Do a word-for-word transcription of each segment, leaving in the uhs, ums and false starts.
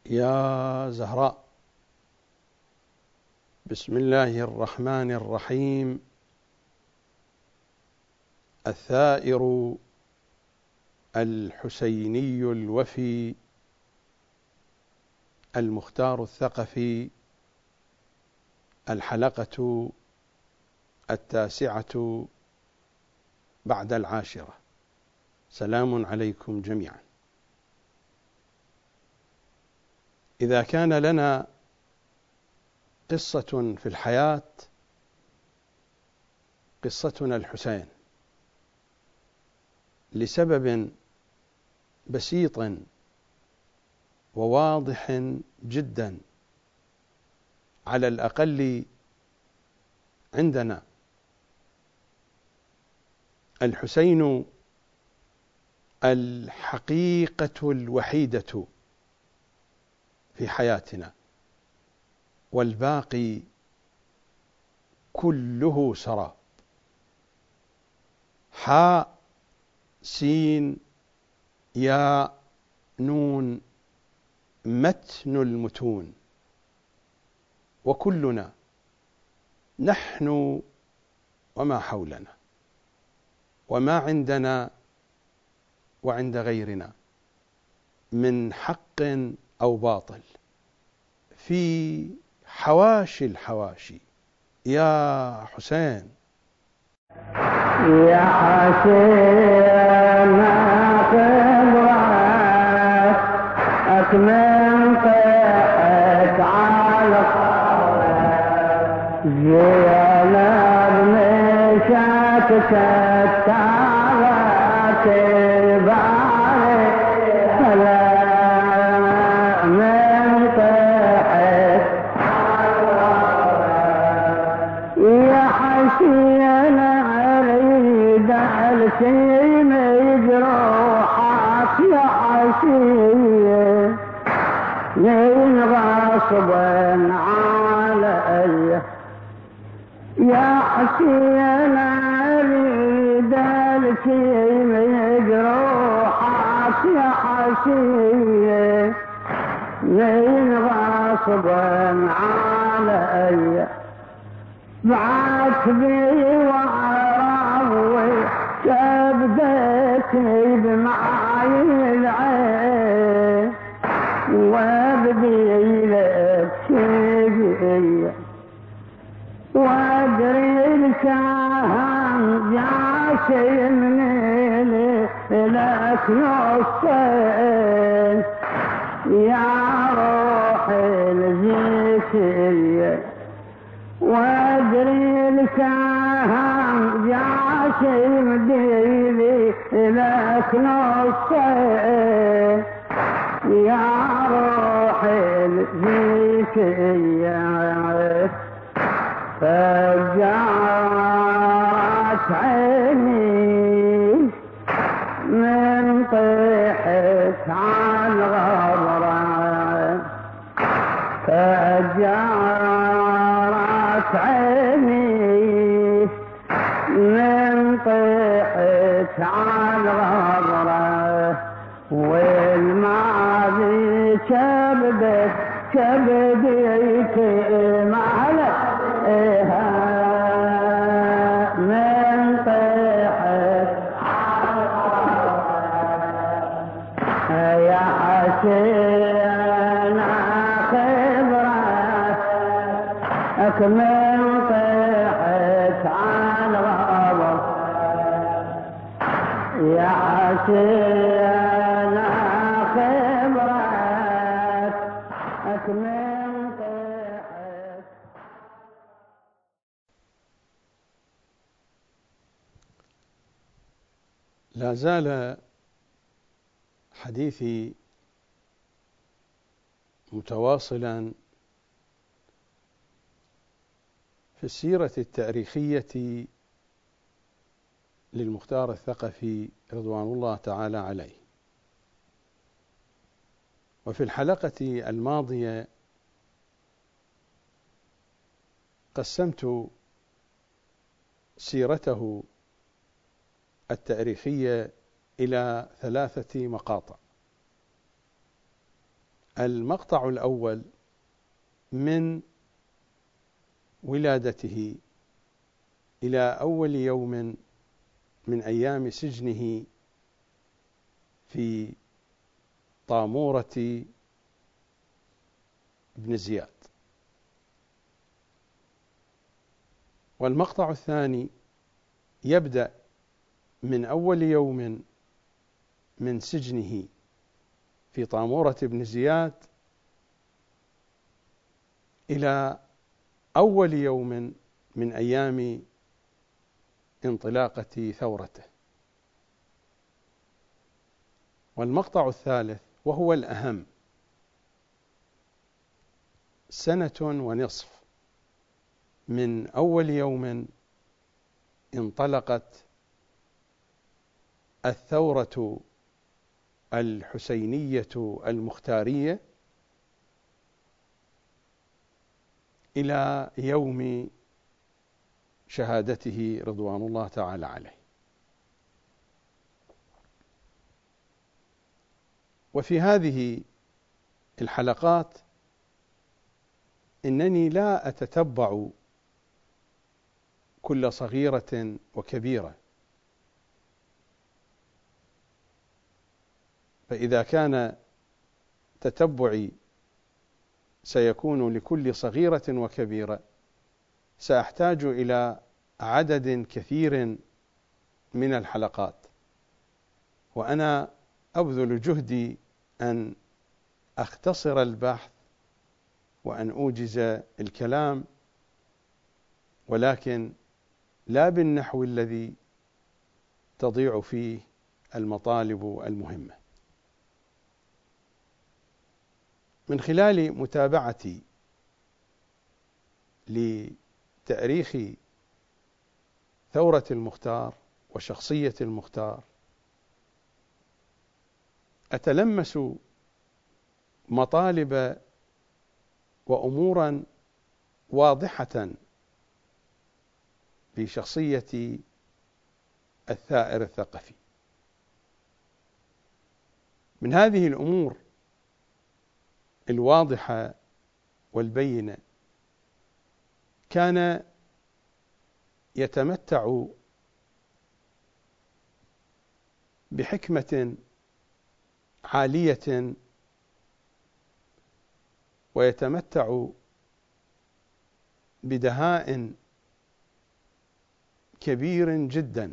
يا زهراء، بسم الله الرحمن الرحيم. الثائر الحسيني الوفي المختار الثقفي، الحلقة التاسعة بعد العاشرة. سلام عليكم جميعا. إذا كان لنا قصة في الحياة قصتنا الحسين، لسبب بسيط وواضح جدا على الأقل عندنا. الحسين الحقيقة الوحيدة في حياتنا، والباقي كله سراب. حاء سين ياء نون، متن المتون. وكلنا نحن وما حولنا وما عندنا وعند غيرنا من حق أو باطل في حواشي الحواشي. يا حسين يا حسين خبرك أكمل طيحك على جينا بمشاكك التعبات الباري هلا من طيحك يا حسين أريد السيم جروحك يا حسين من غصبا علي يا حسين أريد السيم جروحك يا حسين من غصبا علي بعت بي وعراوي كبدتني بمعاي العين وابدي لك شيء وادري السهم جاشي من لك نصين يا روحي الزيتية وادري السهم جاشي مديلي لك نصين يا روحي الزيتية فجعت عيني من طيحك عن غبرة فجعت عيني من طيحك عن غبرة والماضي كبدت كبديك معلك من طيحك يا حسين خبرك أكمل طيحك عن غضب يا حسين خبرك أكمل طيحك. لا زال حديثي متواصلا في السيرة التاريخية للمختار الثقفي رضوان الله تعالى عليه. وفي الحلقة الماضية قسمت سيرته التاريخية إلى ثلاثة مقاطع. المقطع الأول من ولادته إلى أول يوم من أيام سجنه في طامورة ابن زياد. والمقطع الثاني يبدأ من أول يوم من سجنه في طامورة ابن زياد إلى أول يوم من أيام انطلاقة ثورته. والمقطع الثالث وهو الأهم، سنة ونصف من أول يوم انطلقت الثورة الحسينية المختارية إلى يوم شهادته رضوان الله تعالى عليه. وفي هذه الحلقات إنني لا أتتبع كل صغيرة وكبيرة، فإذا كان تتبعي سيكون لكل صغيرة وكبيرة سأحتاج إلى عدد كثير من الحلقات، وأنا أبذل جهدي أن أختصر البحث وأن أوجز الكلام، ولكن لا بالنحو الذي تضيع فيه المطالب المهمة. من خلال متابعتي لتاريخ ثورة المختار وشخصية المختار أتلمس مطالب وأمورا واضحة في شخصية الثائر الثقفي. من هذه الأمور الواضحة والبينة كان يتمتع بحكمة عالية ويتمتع بدهاء كبير جدا،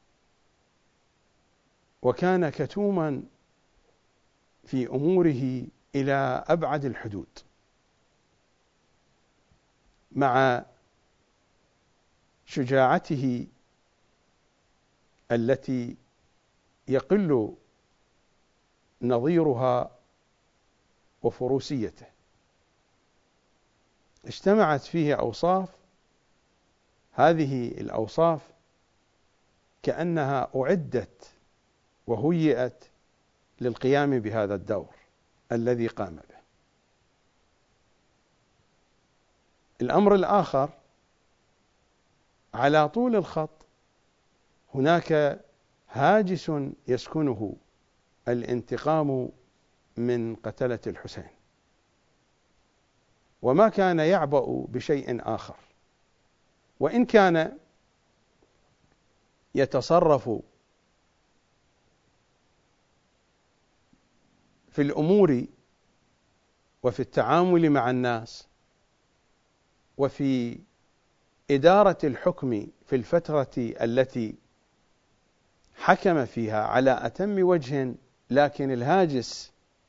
وكان كتوما في أموره إلى أبعد الحدود، مع شجاعته التي يقل نظيرها وفروسيته. اجتمعت فيه أوصاف، هذه الأوصاف كأنها أعدت وهيئت للقيام بهذا الدور الذي قام به. الأمر الآخر، على طول الخط هناك هاجس يسكنه الانتقام من قتلة الحسين، وما كان يعبأ بشيء آخر، وإن كان يتصرف في الأمور وفي التعامل مع الناس وفي إدارة الحكم في الفترة التي حكم فيها على أتم وجه، لكن الهاجس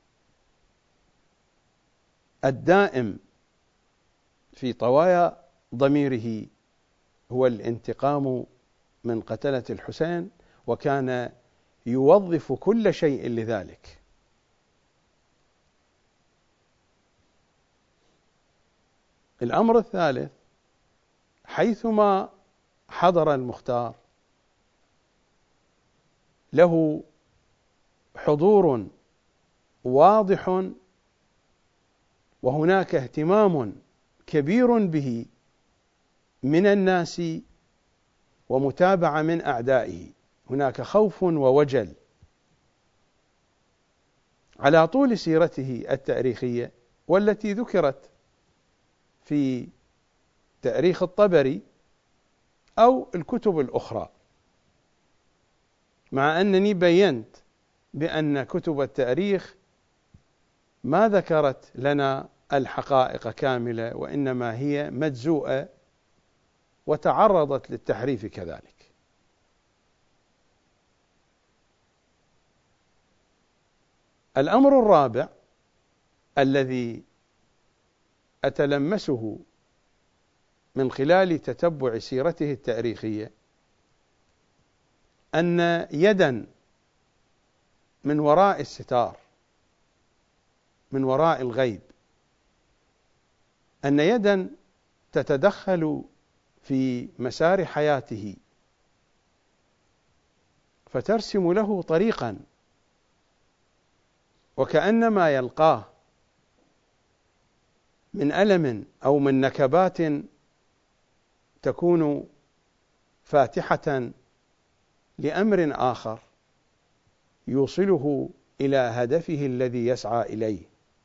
الدائم في طوايا ضميره هو الانتقام من قتلة الحسين، وكان يوظف كل شيء لذلك. الأمر الثالث، حيثما حضر المختار له حضور واضح وهناك اهتمام كبير به من الناس ومتابعة من أعدائه، هناك خوف ووجل على طول سيرته التاريخية والتي ذكرت في تاريخ الطبري أو الكتب الأخرى، مع أنني بينت بأن كتب التاريخ ما ذكرت لنا الحقائق كاملة، وإنما هي مجزوءة وتعرضت للتحريف كذلك. الأمر الرابع الذي أتلمسه من خلال تتبع سيرته التاريخية أن يدا من وراء الستار، من وراء الغيب، أن يدا تتدخل في مسار حياته فترسم له طريقا، وكأنما يلقاه من ألم أو من نكبات تكون فاتحة لأمر آخر يوصله إلى هدفه الذي يسعى إليه.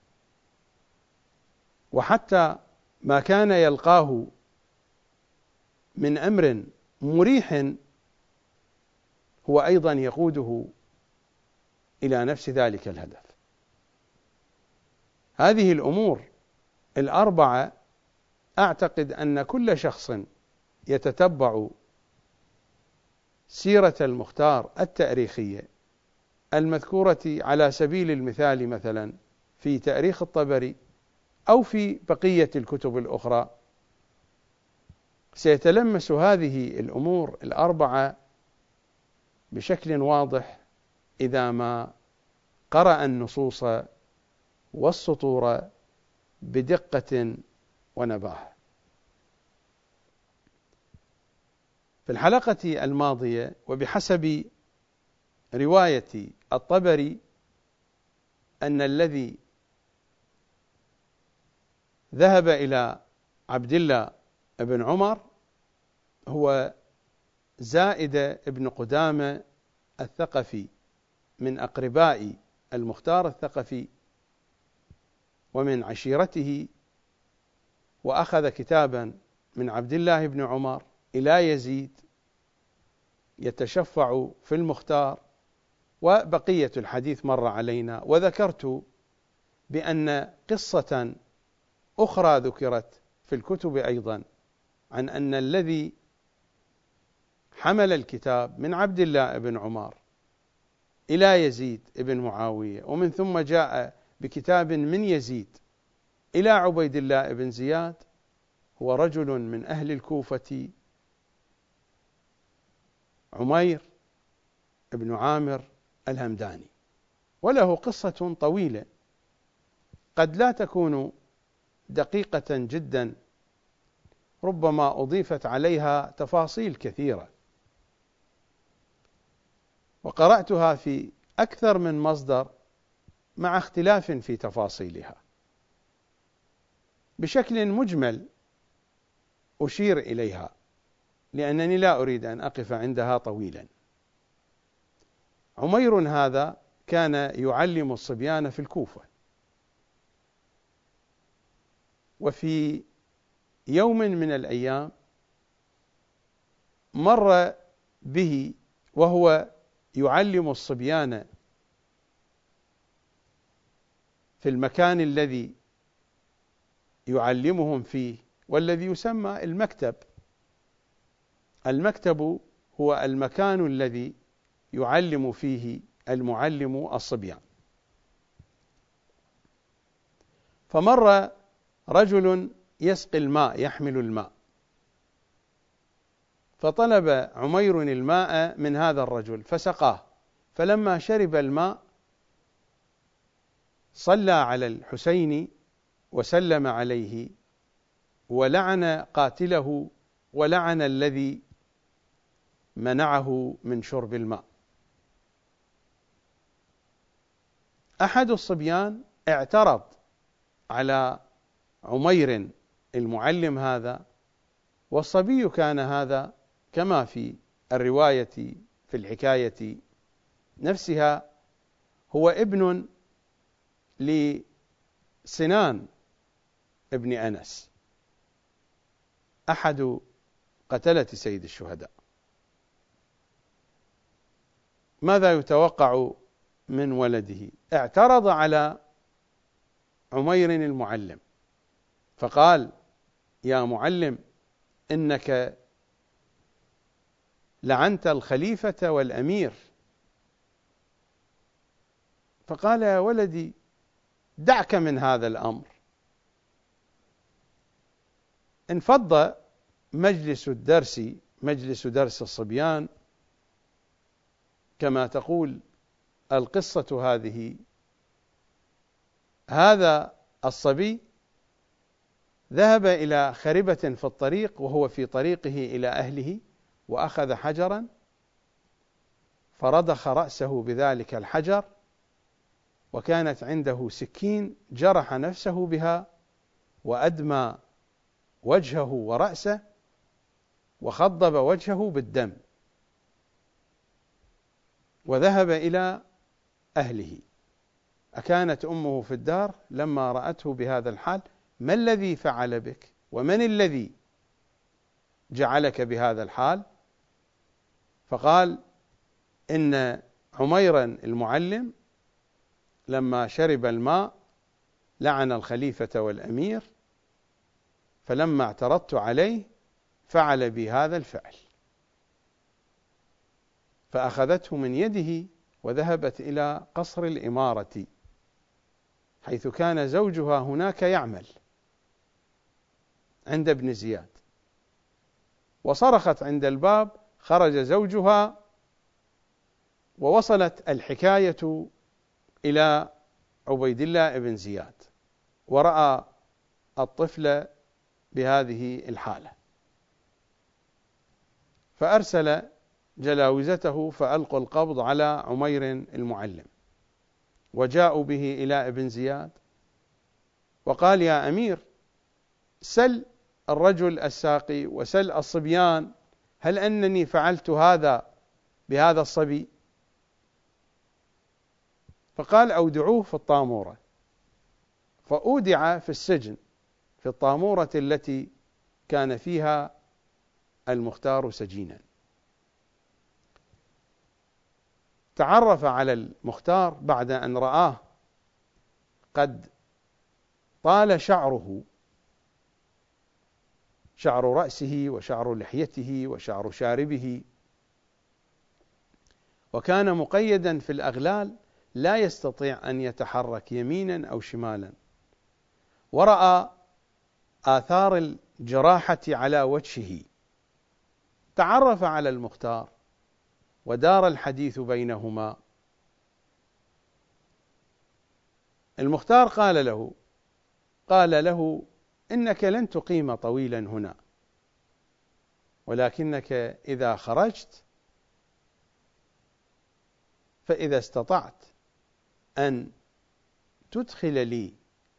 وحتى ما كان يلقاه من أمر مريح هو أيضا يقوده إلى نفس ذلك الهدف. هذه الأمور الأربعة أعتقد أن كل شخص يتتبع سيرة المختار التاريخية المذكورة على سبيل المثال مثلا في تاريخ الطبري أو في بقية الكتب الأخرى سيتلمس هذه الأمور الأربعة بشكل واضح إذا ما قرأ النصوص والسطور بدقة ونباهة. في الحلقة الماضية وبحسب رواية الطبري أن الذي ذهب إلى عبد الله بن عمر هو زائدة بن قدامة الثقفي من أقرباء المختار الثقفي ومن عشيرته، وأخذ كتابا من عبد الله بن عمر إلى يزيد يتشفع في المختار، وبقية الحديث مر علينا. وذكرت بأن قصة أخرى ذكرت في الكتب أيضا عن أن الذي حمل الكتاب من عبد الله بن عمر إلى يزيد بن معاوية، ومن ثم جاء بكتاب من يزيد إلى عبيد الله بن زياد، هو رجل من أهل الكوفة، عمير بن عامر الهمداني، وله قصة طويلة قد لا تكون دقيقة جدا، ربما أضيفت عليها تفاصيل كثيرة، وقرأتها في أكثر من مصدر مع اختلاف في تفاصيلها. بشكل مجمل أشير إليها لأنني لا أريد أن أقف عندها طويلا. عمير هذا كان يعلم الصبيان في الكوفة، وفي يوم من الأيام مر به وهو يعلم الصبيان في المكان الذي يعلمهم فيه، والذي يسمى المكتب. المكتب هو المكان الذي يعلم فيه المعلم الصبيان. فمر رجل يسقي الماء، يحمل الماء، فطلب عمير الماء من هذا الرجل فسقاه، فلما شرب الماء صلى على الحسين وسلم عليه ولعن قاتله ولعن الذي منعه من شرب الماء. أحد الصبيان اعترض على عمير المعلم هذا، والصبي كان هذا كما في الرواية في الحكاية نفسها هو ابن لسنان ابن أنس أحد قتلة سيد الشهداء. ماذا يتوقع من ولده؟ اعترض على عمير المعلم فقال: يا معلم، إنك لعنت الخليفة والأمير. فقال: يا ولدي، دعك من هذا الأمر. انفض مجلس الدرس مجلس درس الصبيان كما تقول القصة هذه. هذا الصبي ذهب إلى خربة في الطريق وهو في طريقه إلى أهله، وأخذ حجرا فرضخ رأسه بذلك الحجر، وكانت عنده سكين جرح نفسه بها وأدمى وجهه ورأسه وخضب وجهه بالدم، وذهب إلى أهله. أكانت أمه في الدار لما رأته بهذا الحال: ما الذي فعل بك؟ ومن الذي جعلك بهذا الحال؟ فقال: إن عميرا المعلم لما شرب الماء لعن الخليفة والأمير، فلما اعترضت عليه فعل بي هذا الفعل. فأخذته من يده وذهبت إلى قصر الإمارة حيث كان زوجها هناك يعمل عند ابن زياد، وصرخت عند الباب، خرج زوجها، ووصلت الحكاية إلى عبيد الله بن زياد، ورأى الطفل بهذه الحالة، فأرسل جلاوزته فألقوا القبض على عمير المعلم، وجاءوا به إلى ابن زياد وقال: يا أمير، سل الرجل الساقي وسل الصبيان هل أنني فعلت هذا بهذا الصبي؟ فقال: أودعوه في الطامورة. فأودع في السجن في الطامورة التي كان فيها المختار سجينا. تعرف على المختار بعد أن رآه قد طال شعره، شعر رأسه وشعر لحيته وشعر شاربه، وكان مقيدا في الأغلال لا يستطيع أن يتحرك يمينا أو شمالا، ورأى آثار الجراحة على وجهه. تعرف على المختار ودار الحديث بينهما. المختار قال له قال له إنك لن تقيم طويلا هنا، ولكنك إذا خرجت فإذا استطعت أن تدخل لي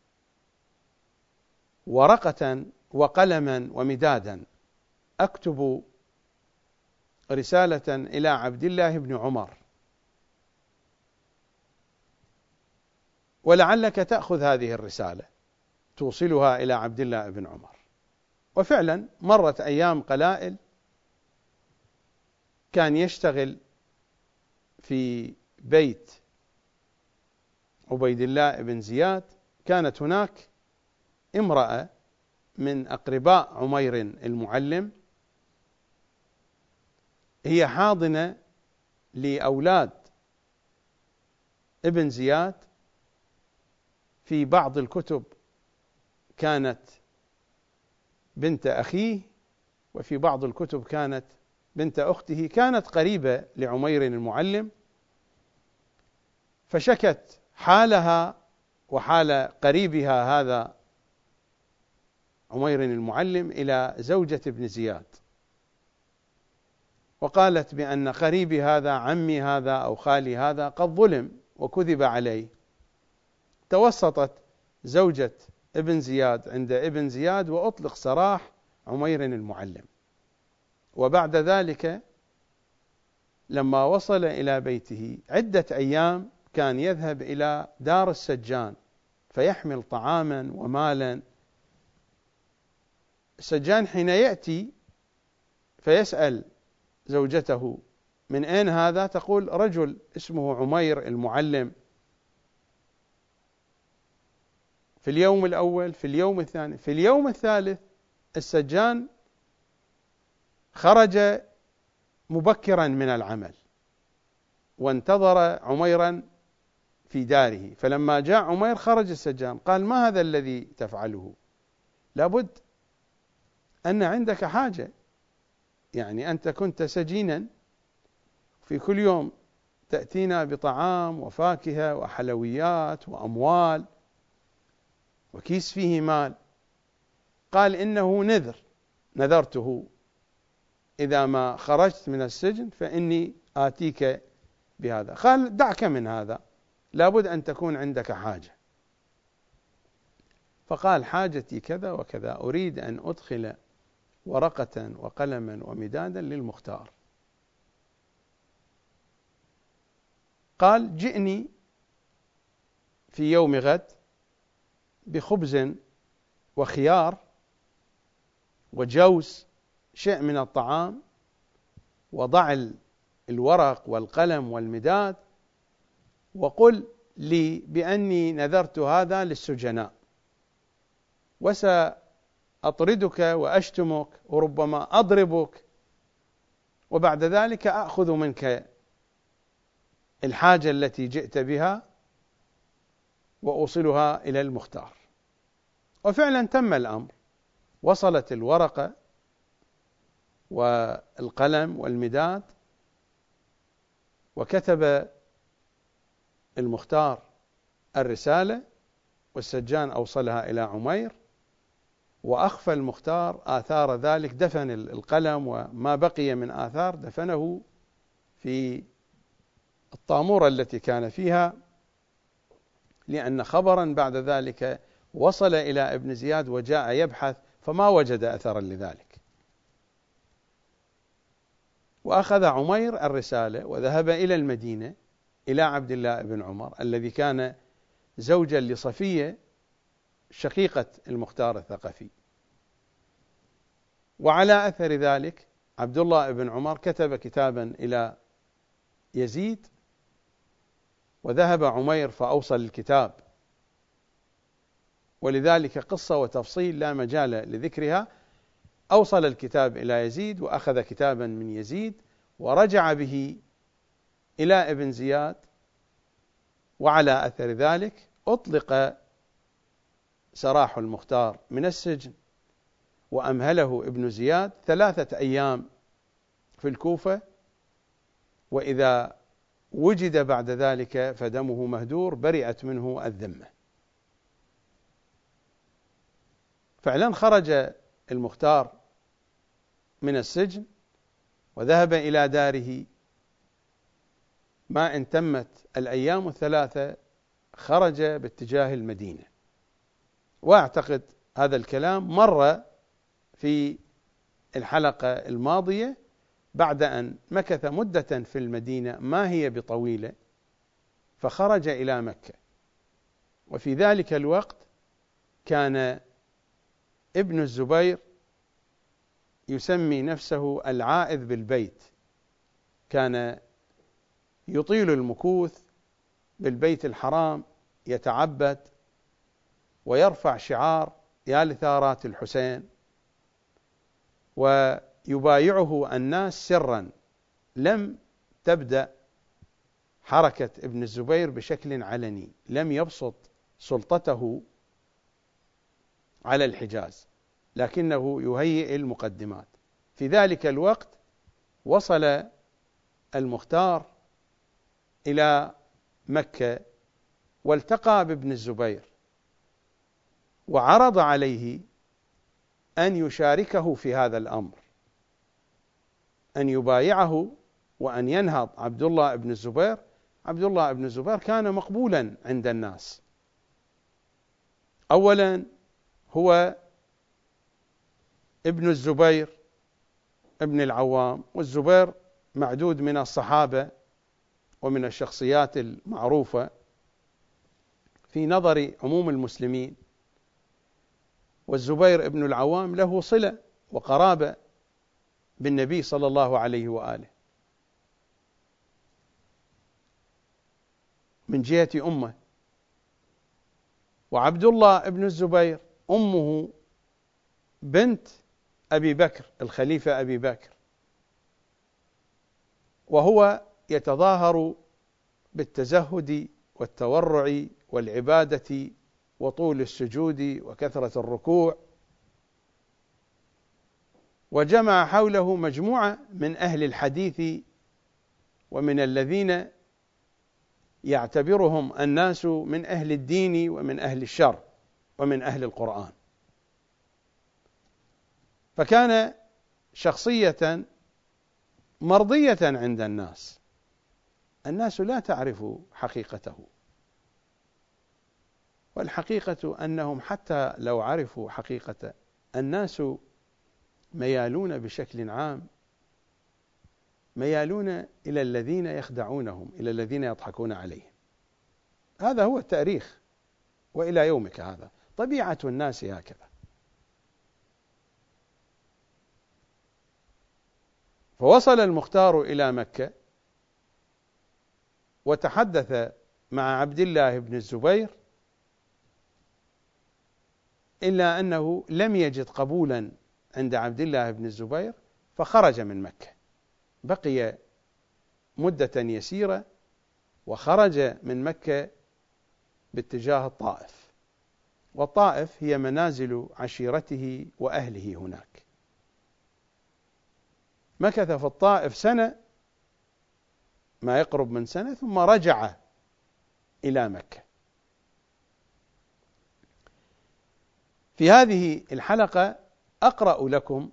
ورقة وقلما ومدادا أكتب رسالة إلى عبد الله بن عمر، ولعلك تأخذ هذه الرسالة توصلها إلى عبد الله بن عمر. وفعلا مرت أيام قلائل، كان يشتغل في بيت عبيد الله بن زياد. كانت هناك امرأة من أقرباء عمير المعلم، هي حاضنة لأولاد ابن زياد. في بعض الكتب كانت بنت أخيه، وفي بعض الكتب كانت بنت أخته، كانت قريبة لعمير المعلم، فشكت حالها وحال قريبها هذا عمير المعلم إلى زوجة ابن زياد، وقالت بأن قريبي هذا، عمي هذا أو خالي هذا، قد ظلم وكذب عليه. توسطت زوجة ابن زياد عند ابن زياد وأطلق سراح عمير المعلم. وبعد ذلك لما وصل إلى بيته عدة أيام كان يذهب إلى دار السجان فيحمل طعاما ومالا. السجان حين يأتي فيسأل زوجته: من أين هذا؟ تقول: رجل اسمه عمير المعلم، في اليوم الأول، في اليوم الثاني، في اليوم الثالث السجان خرج مبكرا من العمل وانتظر عميرا في داره، فلما جاء عمير خرج السجان، قال: ما هذا الذي تفعله؟ لابد أن عندك حاجة، يعني أنت كنت سجينا في كل يوم تأتينا بطعام وفاكهة وحلويات وأموال وكيس فيه مال. قال: إنه نذر، نذرته إذا ما خرجت من السجن فإني آتيك بهذا. قال: دعك من هذا، لابد أن تكون عندك حاجة. فقال: حاجتي كذا وكذا، أريد أن أدخل ورقة وقلما ومدادا للمختار. قال: جئني في يوم غد بخبز وخيار وجوز، شيء من الطعام، وضع الورق والقلم والمداد، وقل لي بأني نذرت هذا للسجناء، وسأطردك وأشتمك وربما أضربك، وبعد ذلك أخذ منك الحاجة التي جئت بها وأوصلها إلى المختار. وفعلا تم الأمر، وصلت الورقة والقلم والمداد، وكتب المختار الرسالة، والسجان أوصلها إلى عمير، وأخفى المختار آثار ذلك، دفن القلم وما بقي من آثار دفنه في الطامورة التي كان فيها، لأن خبرا بعد ذلك وصل إلى ابن زياد وجاء يبحث فما وجد أثرا لذلك. وأخذ عمير الرسالة وذهب إلى المدينة إلى عبد الله بن عمر الذي كان زوجا لصفية شقيقة المختار الثقفي. وعلى أثر ذلك عبد الله بن عمر كتب كتابا إلى يزيد، وذهب عمير فأوصل الكتاب، ولذلك قصة وتفصيل لا مجال لذكرها. أوصل الكتاب إلى يزيد، وأخذ كتابا من يزيد ورجع به إلى ابن زياد، وعلى أثر ذلك أطلق سراح المختار من السجن، وأمهله ابن زياد ثلاثة أيام في الكوفة، وإذا وجد بعد ذلك فدمه مهدور برئت منه الذمة. فعلا خرج المختار من السجن وذهب إلى داره، ما إن تمت الأيام الثلاثة خرج باتجاه المدينة. وأعتقد هذا الكلام مر في الحلقة الماضية، بعد أن مكث مدة في المدينة ما هي بطويلة فخرج إلى مكة. وفي ذلك الوقت كان ابن الزبير يسمي نفسه العائذ بالبيت، كان يطيل المكوث بالبيت الحرام، يتعبد ويرفع شعار يا لثارات الحسين، ويبايعه الناس سرا. لم تبدأ حركة ابن الزبير بشكل علني، لم يبسط سلطته على الحجاز، لكنه يهيئ المقدمات. في ذلك الوقت وصل المختار إلى مكة والتقى بابن الزبير، وعرض عليه أن يشاركه في هذا الأمر، أن يبايعه وأن ينهض عبد الله بن الزبير. عبد الله بن الزبير كان مقبولا عند الناس، أولا هو ابن الزبير ابن العوام، والزبير معدود من الصحابة ومن الشخصيات المعروفة في نظر عموم المسلمين، والزبير بن العوام له صلة وقرابة بالنبي صلى الله عليه وآله من جهة أمه. وعبد الله بن الزبير أمه بنت أبي بكر الخليفة أبي بكر، وهو يتظاهر بالتزهد والتورع والعبادة وطول السجود وكثرة الركوع، وجمع حوله مجموعة من أهل الحديث ومن الذين يعتبرهم الناس من أهل الدين ومن أهل الشر ومن أهل القرآن، فكان شخصية مرضية عند الناس. الناس لا تعرف حقيقته، والحقيقة أنهم حتى لو عرفوا حقيقة الناس ميالون بشكل عام ميالون إلى الذين يخدعونهم، إلى الذين يضحكون عليهم. هذا هو التاريخ، وإلى يومك هذا طبيعة الناس هكذا. فوصل المختار إلى مكة وتحدث مع عبد الله بن الزبير، إلا أنه لم يجد قبولا عند عبد الله بن الزبير فخرج من مكة، بقي مدة يسيرة وخرج من مكة باتجاه الطائف، والطائف هي منازل عشيرته وأهله هناك. مكث في الطائف سنة، ما يقرب من سنة، ثم رجع إلى مكة. في هذه الحلقة أقرأ لكم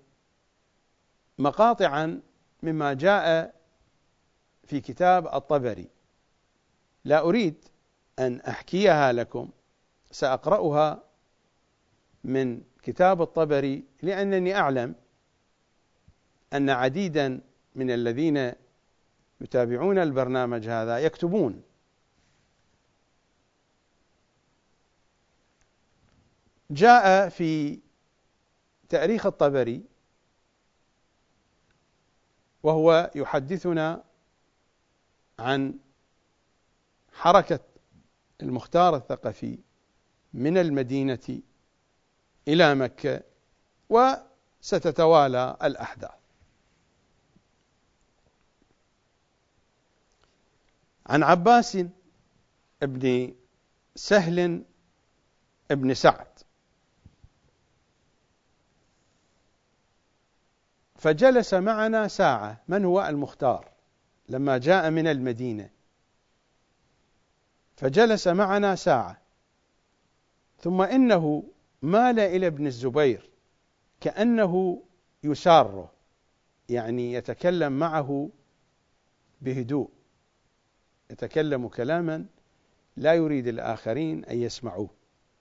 مقاطعا مما جاء في كتاب الطبري، لا أريد أن أحكيها لكم، سأقرأها من كتاب الطبري، لأنني أعلم أن عديدا من الذين يتابعون البرنامج هذا يكتبون. جاء في تاريخ الطبري وهو يحدثنا عن حركة المختار الثقفي من المدينة إلى مكة، وستتوالى الأحداث. عن عباس ابن سهل ابن سعد: فجلس معنا ساعة. من هو المختار؟ لما جاء من المدينة فجلس معنا ساعة، ثم إنه مال إلى ابن الزبير كأنه يساره، يعني يتكلم معه بهدوء، يتكلم كلاما لا يريد الآخرين أن يسمعوه.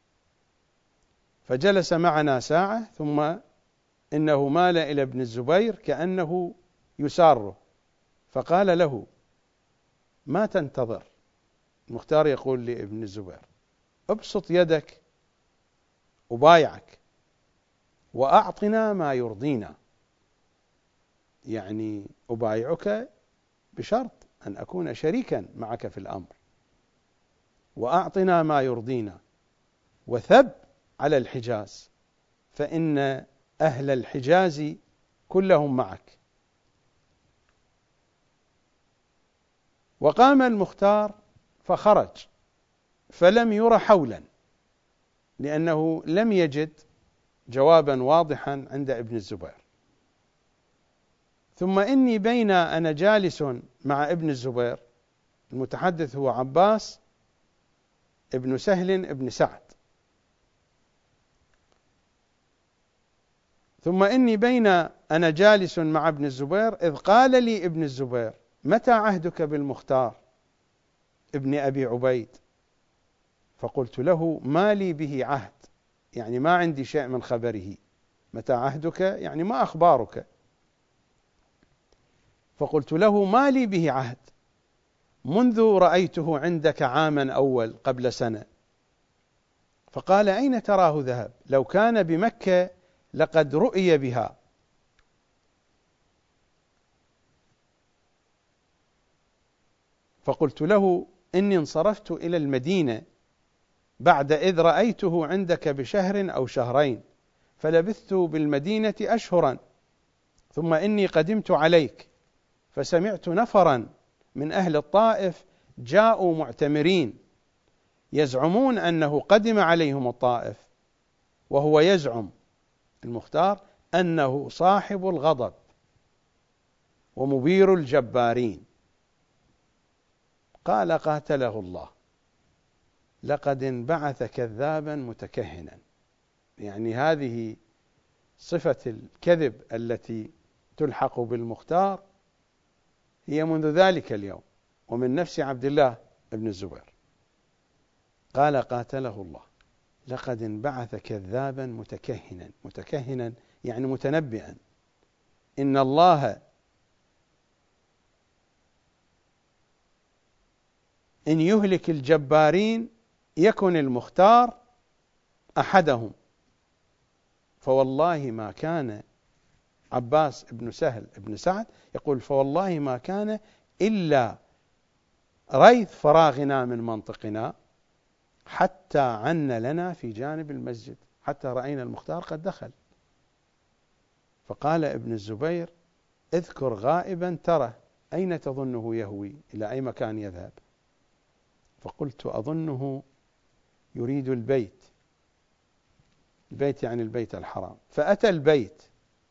فجلس معنا ساعة، ثم إنه مال إلى ابن الزبير كأنه يساره، فقال له: ما تنتظر؟ المختار يقول لابن الزبير: ابسط يدك أبايعك، وأعطنا ما يرضينا، يعني أبايعك بشرط أن أكون شريكا معك في الأمر، وأعطنا ما يرضينا، وثب على الحجاز، فإن أهل الحجاز كلهم معك. وقام المختار فخرج، فلم ير حولا، لأنه لم يجد جوابا واضحا عند ابن الزبير. ثم إني بين أنا جالس مع ابن الزبير، المتحدث هو عباس ابن سهل ابن سعد، ثم إني بين أنا جالس مع ابن الزبير إذ قال لي ابن الزبير: متى عهدك بالمختار ابن أبي عبيد؟ فقلت له: ما لي به عهد، يعني ما عندي شيء من خبره. متى عهدك يعني ما أخبارك؟ فقلت له: ما لي به عهد، منذ رأيته عندك عاما أول قبل سنة، فقال: أين تراه ذهب؟ لو كان بمكة لقد رؤي بها. فقلت له: إني انصرفت إلى المدينة بعد إذ رأيته عندك بشهر أو شهرين، فلبثت بالمدينة أشهرا، ثم إني قدمت عليك فسمعت نفرا من أهل الطائف جاءوا معتمرين يزعمون أنه قدم عليهم الطائف، وهو يزعم المختار أنه صاحب الغضب ومبير الجبارين. قال: قاتله الله، لقد انبعث كذابا متكهنا. يعني هذه صفة الكذب التي تلحق بالمختار هي منذ ذلك اليوم ومن نفس عبد الله بن الزبير. قال: قاتله الله، لقد انبعث كذابا متكهنا. متكهنا يعني متنبئا. إن الله إن يهلك الجبارين يكن المختار أحدهم. فوالله ما كان، عباس بن سهل بن سعد يقول: فوالله ما كان إلا ريث فراغنا من منطقنا حتى عن لنا في جانب المسجد، حتى رأينا المختار قد دخل. فقال ابن الزبير: اذكر غائبا تره، أين تظنه يهوي؟ إلى أي مكان يذهب؟ فقلت: أظنه يريد البيت. البيت يعني البيت الحرام. فأتى البيت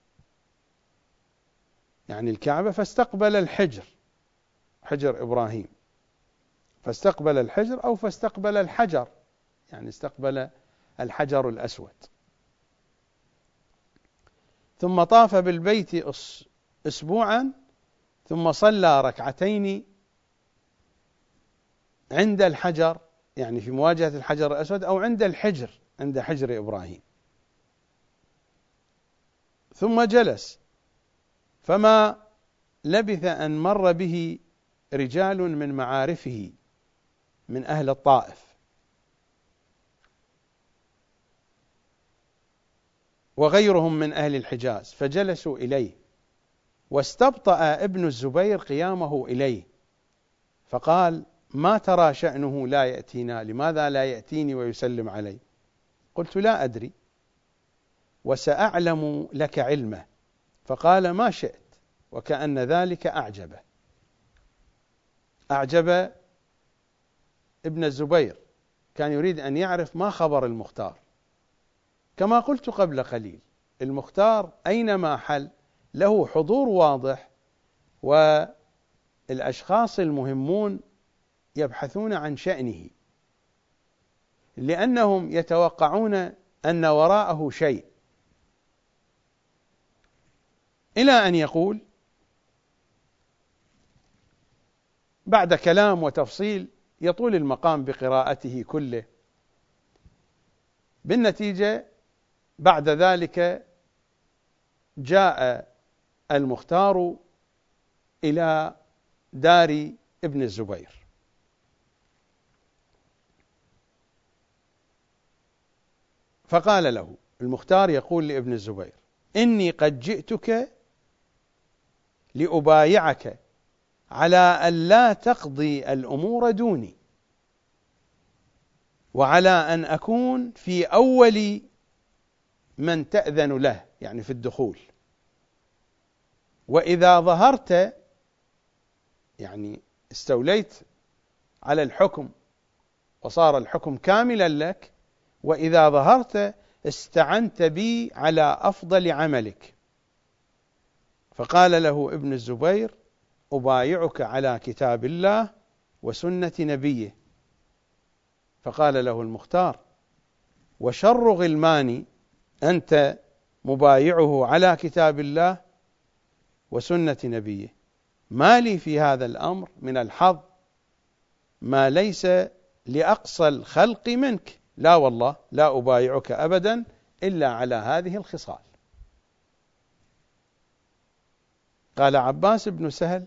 يعني الكعبة، فاستقبل الحجر، حجر إبراهيم، فاستقبل الحجر أو فاستقبل الحجر، يعني استقبل الحجر الأسود. ثم طاف بالبيت أسبوعا، ثم صلى ركعتين عند الحجر، يعني في مواجهة الحجر الأسود، أو عند الحجر، عند حجر إبراهيم. ثم جلس، فما لبث أن مر به رجال من معارفه من أهل الطائف، وغيرهم من أهل الحجاز، فجلسوا إليه، واستبطأ ابن الزبير قيامه إليه، فقال: ما ترى شأنه لا يأتينا؟ لماذا لا يأتيني ويسلم علي؟ قلت: لا أدري، وسأعلم لك علمه. فقال: ما شئت. وكأن ذلك أعجبه، أعجب ابن الزبير، كان يريد أن يعرف ما خبر المختار. كما قلت قبل قليل، المختار أينما حل له حضور واضح، والأشخاص المهمون يبحثون عن شأنه، لأنهم يتوقعون أن وراءه شيء، إلى أن يقول بعد كلام وتفصيل يطول المقام بقراءته كله. بالنتيجة بعد ذلك جاء المختار إلى دار ابن الزبير، فقال له المختار، يقول لابن الزبير: إني قد جئتك لأبايعك على أن لا تقضي الأمور دوني، وعلى أن أكون في أول من تأذن له، يعني في الدخول، وإذا ظهرت، يعني استوليت على الحكم وصار الحكم كاملا لك، وإذا ظهرت استعنت بي على أفضل عملك. فقال له ابن الزبير: أبايعك على كتاب الله وسنة نبيه. فقال له المختار: وشر غلماني أنت مبايعه على كتاب الله وسنة نبيه، ما لي في هذا الأمر من الحظ ما ليس لأقصى الخلق منك، لا والله لا أبايعك أبدا إلا على هذه الخصال. قال عباس بن سهل: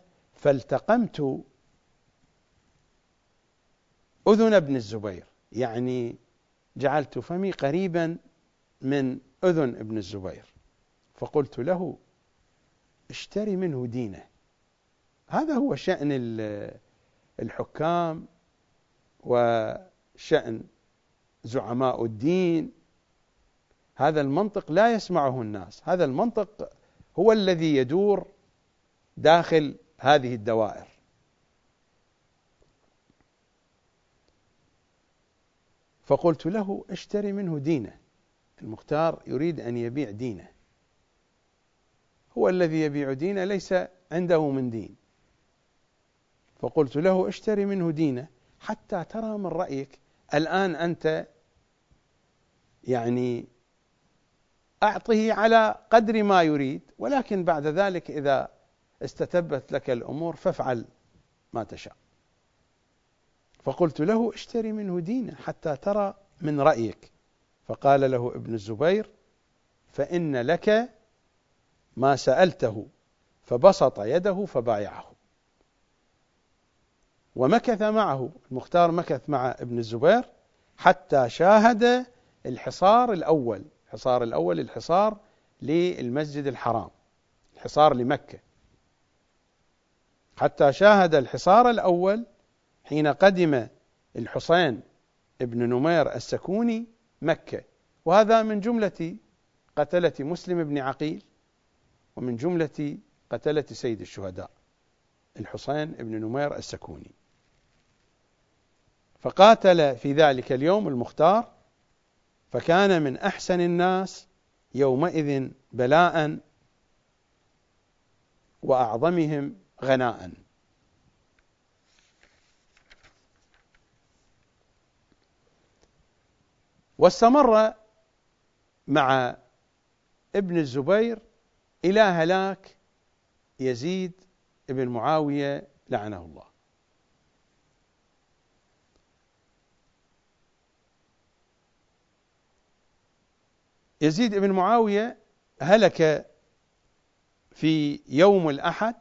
فالتقمت أذن ابن الزبير، يعني جعلت فمي قريبا من أذن ابن الزبير، فقلت له اشتري منه دينه. هذا هو شأن الحكام وشأن زعماء الدين. هذا المنطق لا يسمعه الناس، هذا المنطق هو الذي يدور داخل هذه الدوائر. فقلت له اشتري منه دينه، المختار يريد أن يبيع دينه، هو الذي يبيع دينه ليس عنده من دين. فقلت له اشتري منه دينه حتى ترى من رأيك. الآن أنت يعني أعطه على قدر ما يريد، ولكن بعد ذلك إذا استتبت لك الأمور فافعل ما تشاء. فقلت له اشتري منه دينه حتى ترى من رأيك. فقال له ابن الزبير فإن لك ما سألته، فبسط يده فبايعه. ومكث معه المختار، مكث مع ابن الزبير حتى شاهد الحصار الأول. الحصار الأول الحصار للمسجد الحرام، الحصار لمكة، حتى شاهد الحصار الأول حين قدم الحسين ابن نمير السكوني مكة، وهذا من جملة قتلة مسلم بن عقيل، ومن جملة قتلة سيد الشهداء الحسين ابن نمير السكوني. فقاتل في ذلك اليوم المختار، فكان من أحسن الناس يومئذ بلاء وأعظمهم غناء. واستمر مع ابن الزبير إلى هلاك يزيد بن معاوية لعنه الله. يزيد بن معاوية هلك في يوم الأحد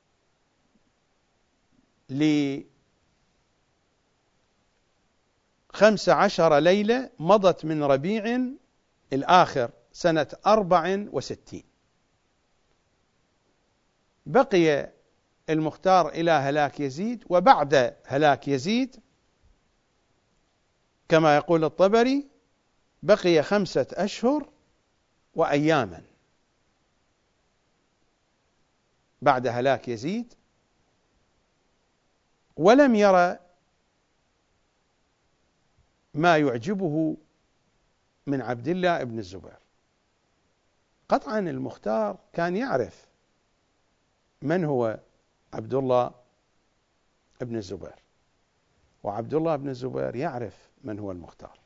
لخمس عشر ليلة مضت من ربيع الآخر سنة أربع وستين. بقي المختار إلى هلاك يزيد، وبعد هلاك يزيد كما يقول الطبري بقي خمسة أشهر وأياما بعد هلاك يزيد، ولم يرى ما يعجبه من عبد الله بن الزبير. قطعا المختار كان يعرف من هو عبد الله بن الزبير، وعبد الله بن الزبير يعرف من هو المختار،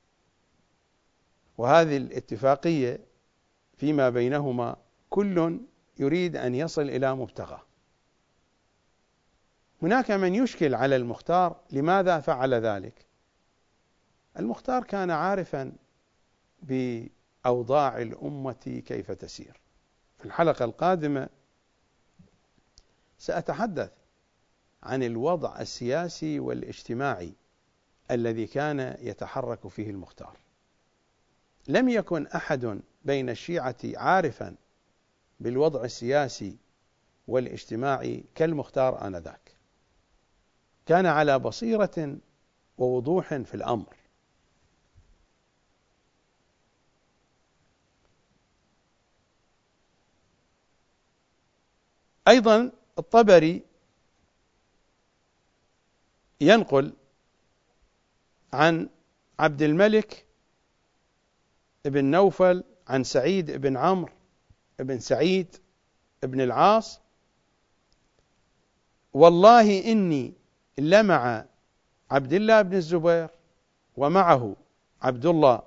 وهذه الاتفاقية فيما بينهما كل يريد أن يصل إلى مبتغاه. هناك من يشكل على المختار لماذا فعل ذلك. المختار كان عارفا بأوضاع الأمة كيف تسير. في الحلقة القادمة سأتحدث عن الوضع السياسي والاجتماعي الذي كان يتحرك فيه المختار. لم يكن أحد بين الشيعة عارفا بالوضع السياسي والاجتماعي كالمختار آنذاك. كان على بصيرة ووضوح في الأمر. أيضا الطبري ينقل عن عبد الملك بن نوفل عن سعيد بن عمرو بن سعيد بن العاص: والله إني لمع عبد الله بن الزبير ومعه عبد الله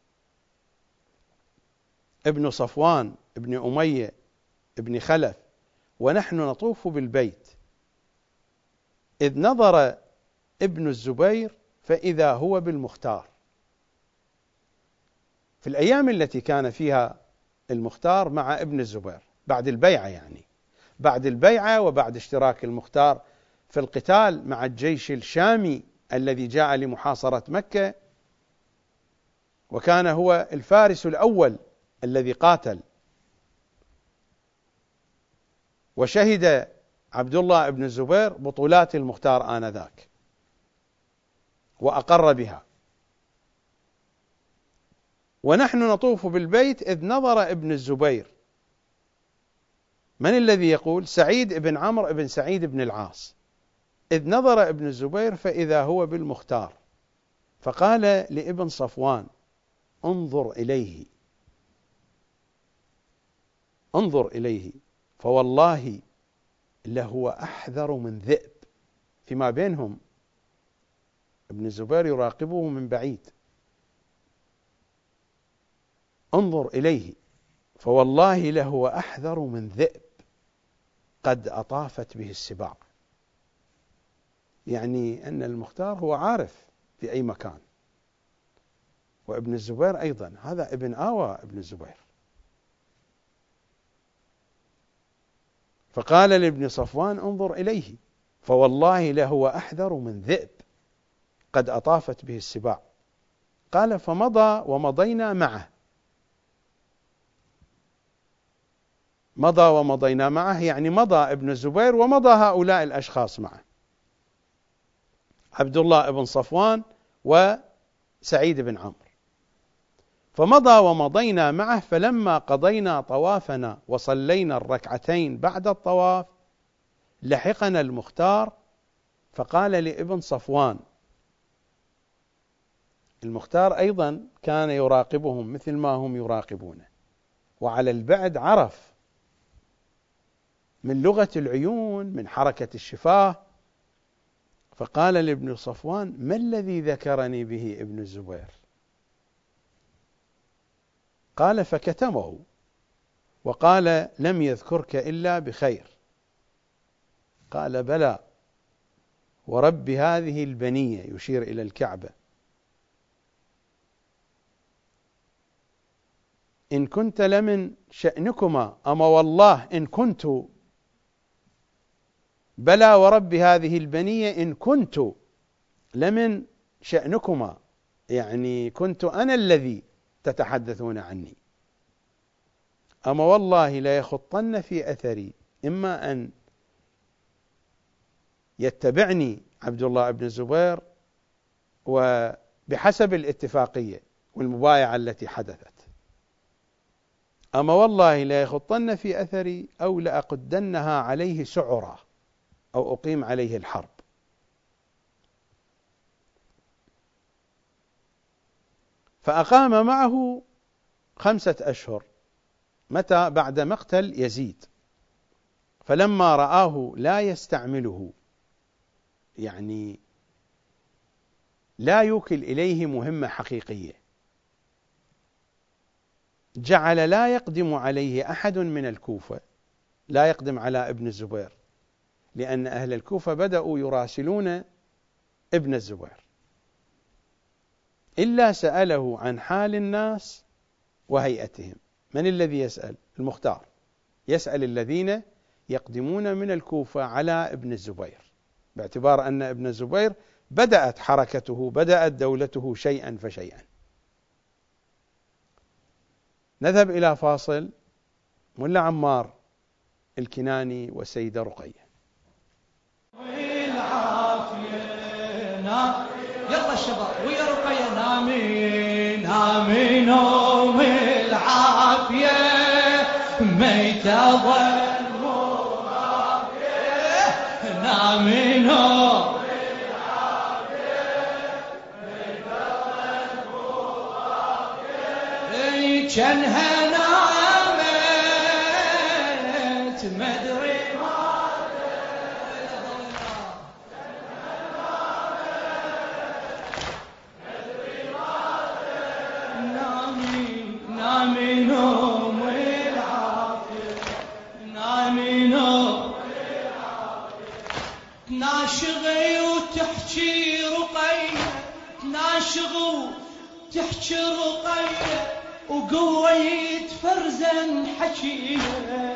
ابن صفوان ابن أمية ابن خلف، ونحن نطوف بالبيت، إذ نظر ابن الزبير فإذا هو بالمختار. في الأيام التي كان فيها المختار مع ابن الزبير بعد البيعة، يعني بعد البيعة وبعد اشتراك المختار في القتال مع الجيش الشامي الذي جاء لمحاصرة مكة، وكان هو الفارس الأول الذي قاتل. وشهد عبد الله بن الزبير بطولات المختار آنذاك وأقر بها. ونحن نطوف بالبيت إذ نظر ابن الزبير. من الذي يقول؟ سعيد بن عمرو بن سعيد بن العاص. إذ نظر ابن الزبير فإذا هو بالمختار، فقال لابن صفوان: انظر إليه انظر إليه فوالله لهو أحذر من ذئب. فيما بينهم ابن الزبير يراقبه من بعيد. انظر إليه فوالله لهو أحذر من ذئب قد أطافت به السباع. يعني أن المختار هو عارف في أي مكان، وابن الزبير أيضا، هذا ابن آوى ابن الزبير. فقال لابن صفوان: انظر إليه فوالله لهو أحذر من ذئب قد أطافت به السباع. قال: فمضى ومضينا معه. مضى ومضينا معه يعني مضى ابن الزبير ومضى هؤلاء الأشخاص معه، عبد الله بن صفوان وسعيد بن عمرو. فمضى ومضينا معه، فلما قضينا طوافنا وصلينا الركعتين بعد الطواف لحقنا المختار فقال لابن صفوان. المختار أيضا كان يراقبهم مثل ما هم يراقبونه، وعلى البعد عرف من لغة العيون، من حركة الشفاه. فقال لابن صفوان: ما الذي ذكرني به ابن الزبير؟ قال: فكتمه وقال: لم يذكرك إلا بخير. قال: بلى ورب هذه البنية، يشير إلى الكعبة، إن كنت لمن شأنكما، أما والله إن كنت، بلى ورب هذه البنية إن كنت لمن شأنكما، يعني كنت أنا الذي تتحدثون عني. أما والله لا يخطن في أثري، إما أن يتبعني عبد الله بن الزبير وبحسب الاتفاقية والمبايعة التي حدثت، أما والله لا يخطن في أثري أو لأقدنها عليه سعرا أو أقيم عليه الحرب. فأقام معه خمسة أشهر، متى؟ بعد مقتل يزيد. فلما رآه لا يستعمله، يعني لا يوكل إليه مهمة حقيقية، جعل لا يقدم عليه أحد من الكوفة، لا يقدم على ابن الزبير، لأن أهل الكوفة بدأوا يراسلون ابن الزبير، إلا سأله عن حال الناس وهيئتهم. من الذي يسأل؟ المختار يسأل الذين يقدمون من الكوفة على ابن الزبير، باعتبار أن ابن الزبير بدأت حركته، بدأت دولته شيئا فشيئا. نذهب إلى فاصل. ملا عمار الكناني والسيدة رقية. يلا الشباب ويا رقية، نامين نامين نوم العافية، ميتة ظل مرافية، نامين نوم العافية، ميتة ظل مرافية، كانها نامت مدري نامي نوم العافية، نامي نوم العافية، تناشغي وتحكي رقية، تناشغي وتحكي رقية، وقويت فرزا حكية،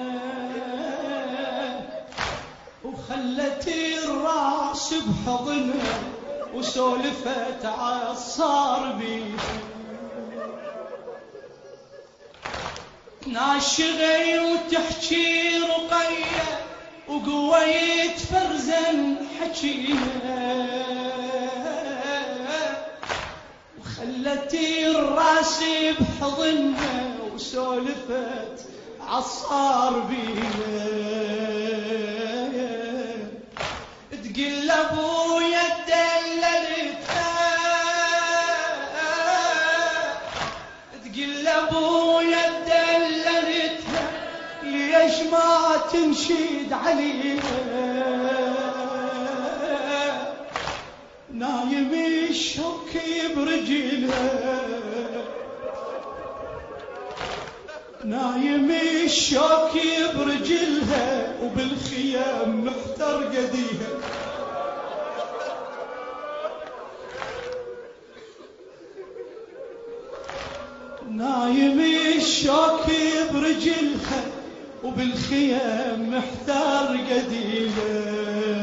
وخلت الراس بحضنها وسولفت عالصار بيه. تناشغي وتحكي رقية وقويت فرزا حكيها وخلتي الراس بحضنها وسولفت عصار بيها تقل ابويا دللتها تقل ابويا دللتها ليش ما تنشد عليها نايم الشوكي برجلها نايم الشوكي برجلها وبالخيام محتر قديها نايم الشوكي برجلها وبالخيام محتار قديها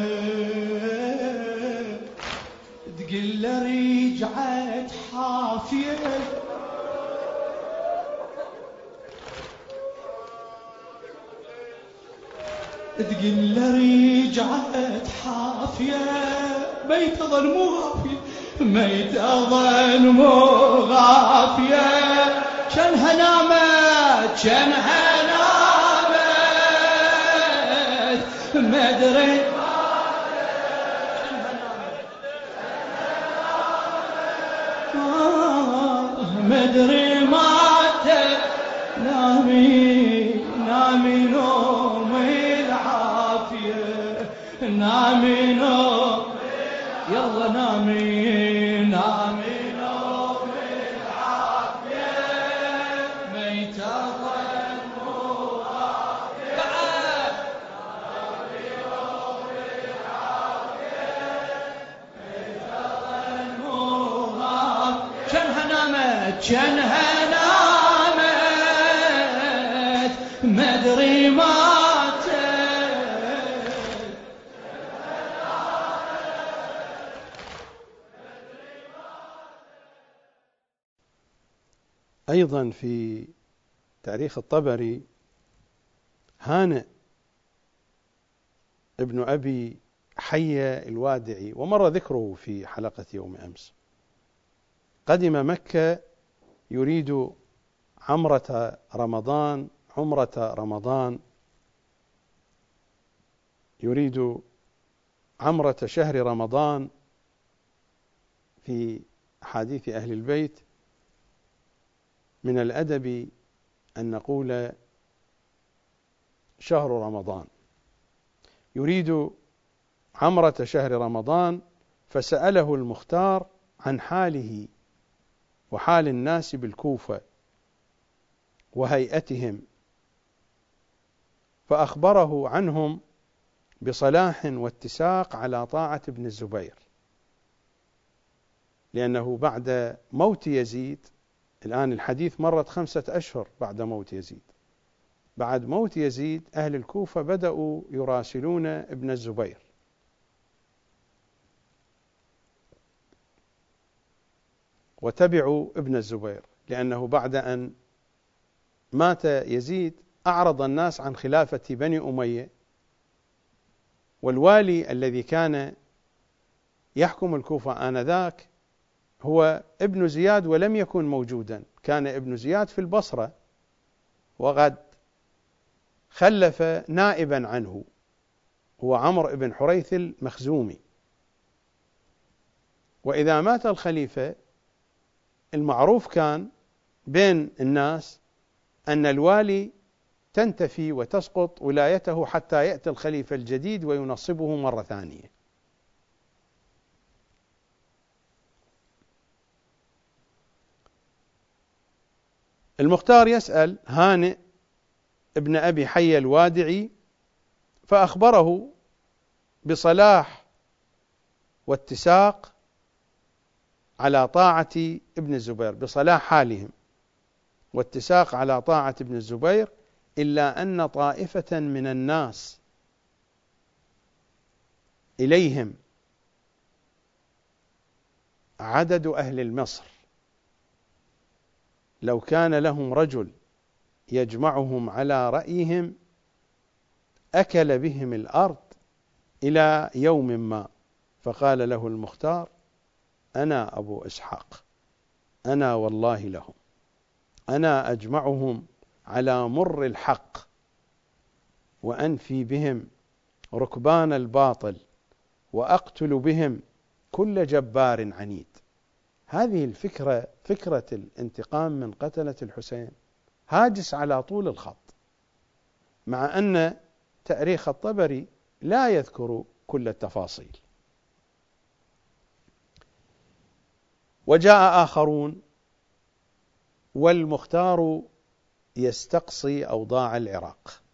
تقل رجعت حافية تقل رجعت حافية ميت ظن مو غافية ميت ظن مو غافية شنها نامت شنها نامت ما ادري ما ادري مات نامي نامي نوم العافية نامي نوم يلا نامي نامي نوم العافية ميت ظن مو غافية نامي نوم العافية ميت ظن مو غافية شنها نامت شنها نامت ما ادري ماتت أيضا في تاريخ الطبري هانئ ابن أبي حية الوادعي ومر ذكره في حلقة يوم أمس قدم مكة يريد عمرة رمضان عمرة رمضان يريد عمرة شهر رمضان. في أحاديث أهل البيت من الأدب أن نقول شهر رمضان يريد عمرة شهر رمضان فسأله المختار عن حاله وحال الناس بالكوفة وهيئتهم فأخبره عنهم بصلاح واتساق على طاعة ابن الزبير، لأنه بعد موت يزيد، الآن الحديث مرت خمسة أشهر بعد موت يزيد، بعد موت يزيد أهل الكوفة بدأوا يراسلون ابن الزبير وتبعوا ابن الزبير، لأنه بعد أن مات يزيد أعرض الناس عن خلافة بني أمية، والوالي الذي كان يحكم الكوفة آنذاك هو ابن زياد ولم يكن موجودا، كان ابن زياد في البصرة وقد خلف نائبا عنه هو عمرو بن حريث المخزومي. وإذا مات الخليفة المعروف كان بين الناس أن الوالي تنتفي وتسقط ولايته حتى يأتي الخليفة الجديد وينصبه مرة ثانية. المختار يسأل هانئ ابن أبي حية الوادعي فأخبره بصلاح واتساق على طاعة ابن الزبير، بصلاح حالهم واتساق على طاعة ابن الزبير، إلا أن طائفة من الناس إليهم عدد أهل مصر، لو كان لهم رجل يجمعهم على رأيهم أكل بهم الأرض إلى يوم ما، فقال له المختار: أنا أبو إسحاق، أنا والله لهم، أنا أجمعهم على مر الحق وأنفي بهم ركبان الباطل وأقتل بهم كل جبار عنيد. هذه الفكرة، فكرة الانتقام من قتلة الحسين، هاجس على طول الخط، مع أن تاريخ الطبري لا يذكر كل التفاصيل. وجاء آخرون والمختار يستقصي أوضاع العراق،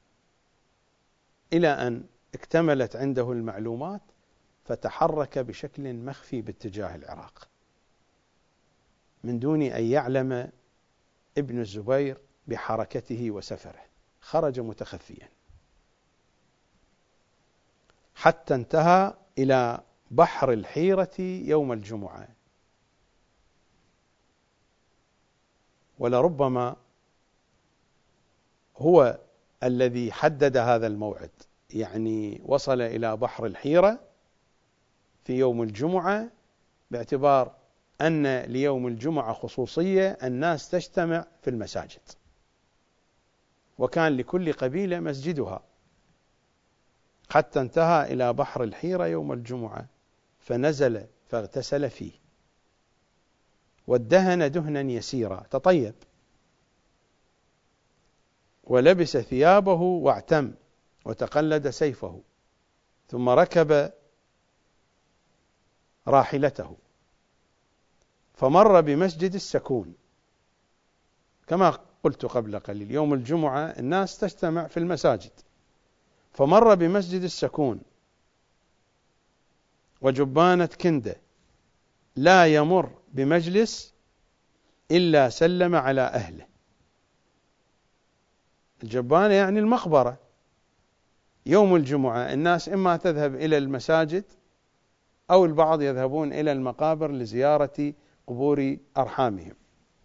إلى أن اكتملت عنده المعلومات فتحرك بشكل مخفي باتجاه العراق من دون أن يعلم ابن الزبير بحركته وسفره، خرج متخفيا حتى انتهى إلى بحر الحيرة يوم الجمعة. ولربما هو الذي حدد هذا الموعد، يعني وصل إلى بحر الحيرة في يوم الجمعة، باعتبار أن ليوم الجمعة خصوصية، الناس تجتمع في المساجد، وكان لكل قبيلة مسجدها، حتى انتهى إلى بحر الحيرة يوم الجمعة، فنزل فاغتسل فيه وادهن دهنا يسيرا، تطيب ولبس ثيابه واعتم وتقلد سيفه، ثم ركب راحلته فمر بمسجد السكون. كما قلت قبل قليل، يوم الجمعة الناس تجتمع في المساجد، فمر بمسجد السكون وجبانة كندة، لا يمر بمجلس إلا سلم على أهله. الجبانة يعني المقبرة. يوم الجمعة الناس إما تذهب إلى المساجد أو البعض يذهبون إلى المقابر لزيارة قبور أرحامهم،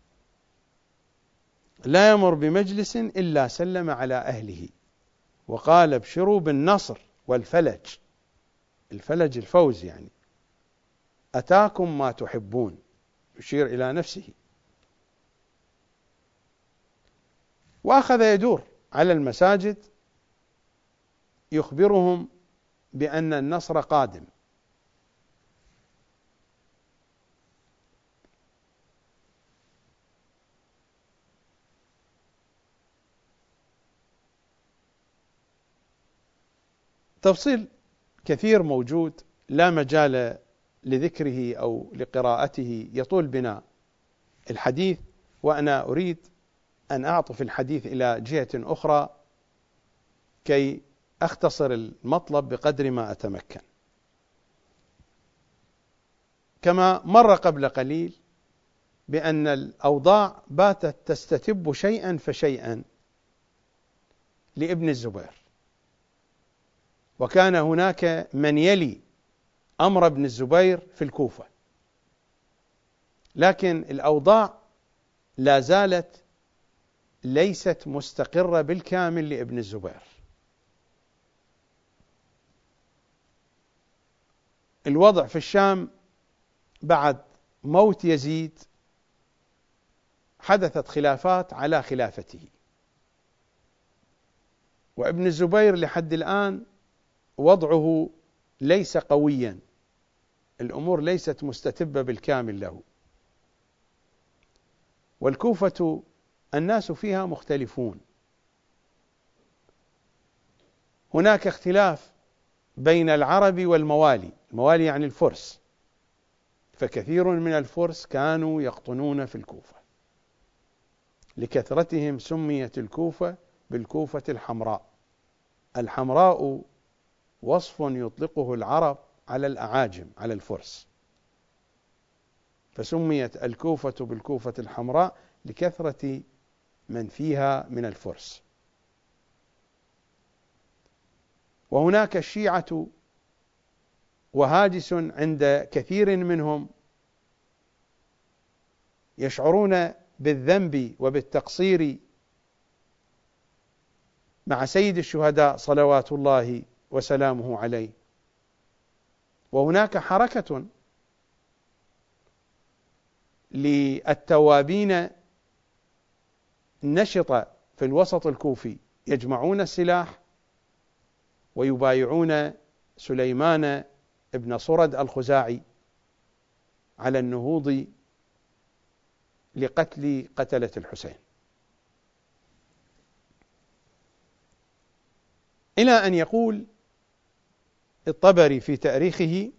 لا يمر بمجلس إلا سلم على أهله وقال: ابشروا بالنصر والفلج. الفلج الفوز، يعني أتاكم ما تحبون، يشير إلى نفسه. وأخذ يدور على المساجد يخبرهم بأن النصر قادم. تفصيل كثير موجود لا مجال لذكره أو لقراءته، يطول بنا الحديث، وأنا أريد أن أعطف الحديث إلى جهة أخرى كي أختصر المطلب بقدر ما أتمكن. كما مر قبل قليل بأن الأوضاع باتت تستتب شيئا فشيئا لابن الزبير، وكان هناك من يلي أمر ابن الزبير في الكوفة، لكن الأوضاع لا زالت ليست مستقرة بالكامل لابن الزبير. الوضع في الشام بعد موت يزيد حدثت خلافات على خلافته، وابن الزبير لحد الآن وضعه ليس قويا، الأمور ليست مستتبة بالكامل له. والكوفة الناس فيها مختلفون، هناك اختلاف بين العرب والموالي، الموالي يعني الفرس، فكثير من الفرس كانوا يقطنون في الكوفة، لكثرتهم سميت الكوفة بالكوفة الحمراء. الحمراء وصف يطلقه العرب على الأعاجم، على الفرس، فسميت الكوفة بالكوفة الحمراء لكثرة من فيها من الفرس. وهناك الشيعة وهاجس عند كثير منهم يشعرون بالذنب وبالتقصير مع سيد الشهداء صلوات الله وسلامه عليه. وهناك حركة للتوابين نشطة في الوسط الكوفي، يجمعون السلاح ويبايعون سليمان ابن صرد الخزاعي على النهوض لقتل قتلة الحسين، إلى أن يقول الطبري في تاريخه: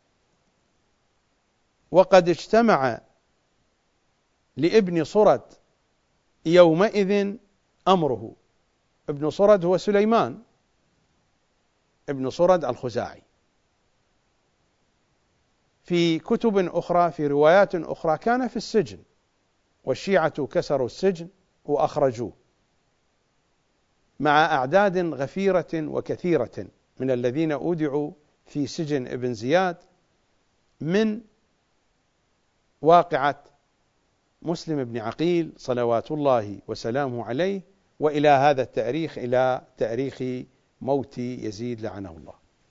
وقد اجتمع لابن صرد يومئذ أمره. ابن صرد هو سليمان ابن صرد الخزاعي. في كتب أخرى، في روايات أخرى، كان في السجن، والشيعة كسروا السجن وأخرجوه مع أعداد غفيرة وكثيرة من الذين أودعوا في سجن ابن زياد من واقعة مسلم بن عقيل صلوات الله وسلامه عليه، وإلى هذا التاريخ، إلى تاريخ موت يزيد لعنه الله.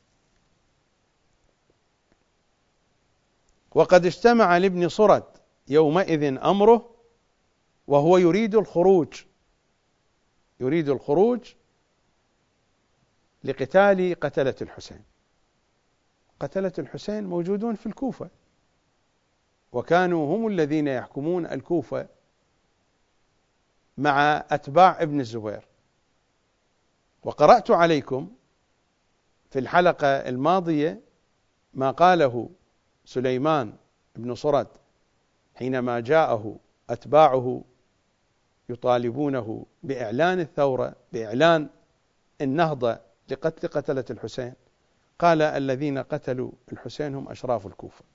وقد اجتمع لابن صرد يومئذ أمره وهو يريد الخروج يريد الخروج لقتال قتلة الحسين. قتلة الحسين موجودون في الكوفة، وكانوا هم الذين يحكمون الكوفة مع أتباع ابن الزبير. وقرأت عليكم في الحلقة الماضية ما قاله سليمان بن صرد حينما جاءه أتباعه يطالبونه بإعلان الثورة، بإعلان النهضة لقتل قتلة الحسين. قال: الذين قتلوا الحسين هم أشراف الكوفة،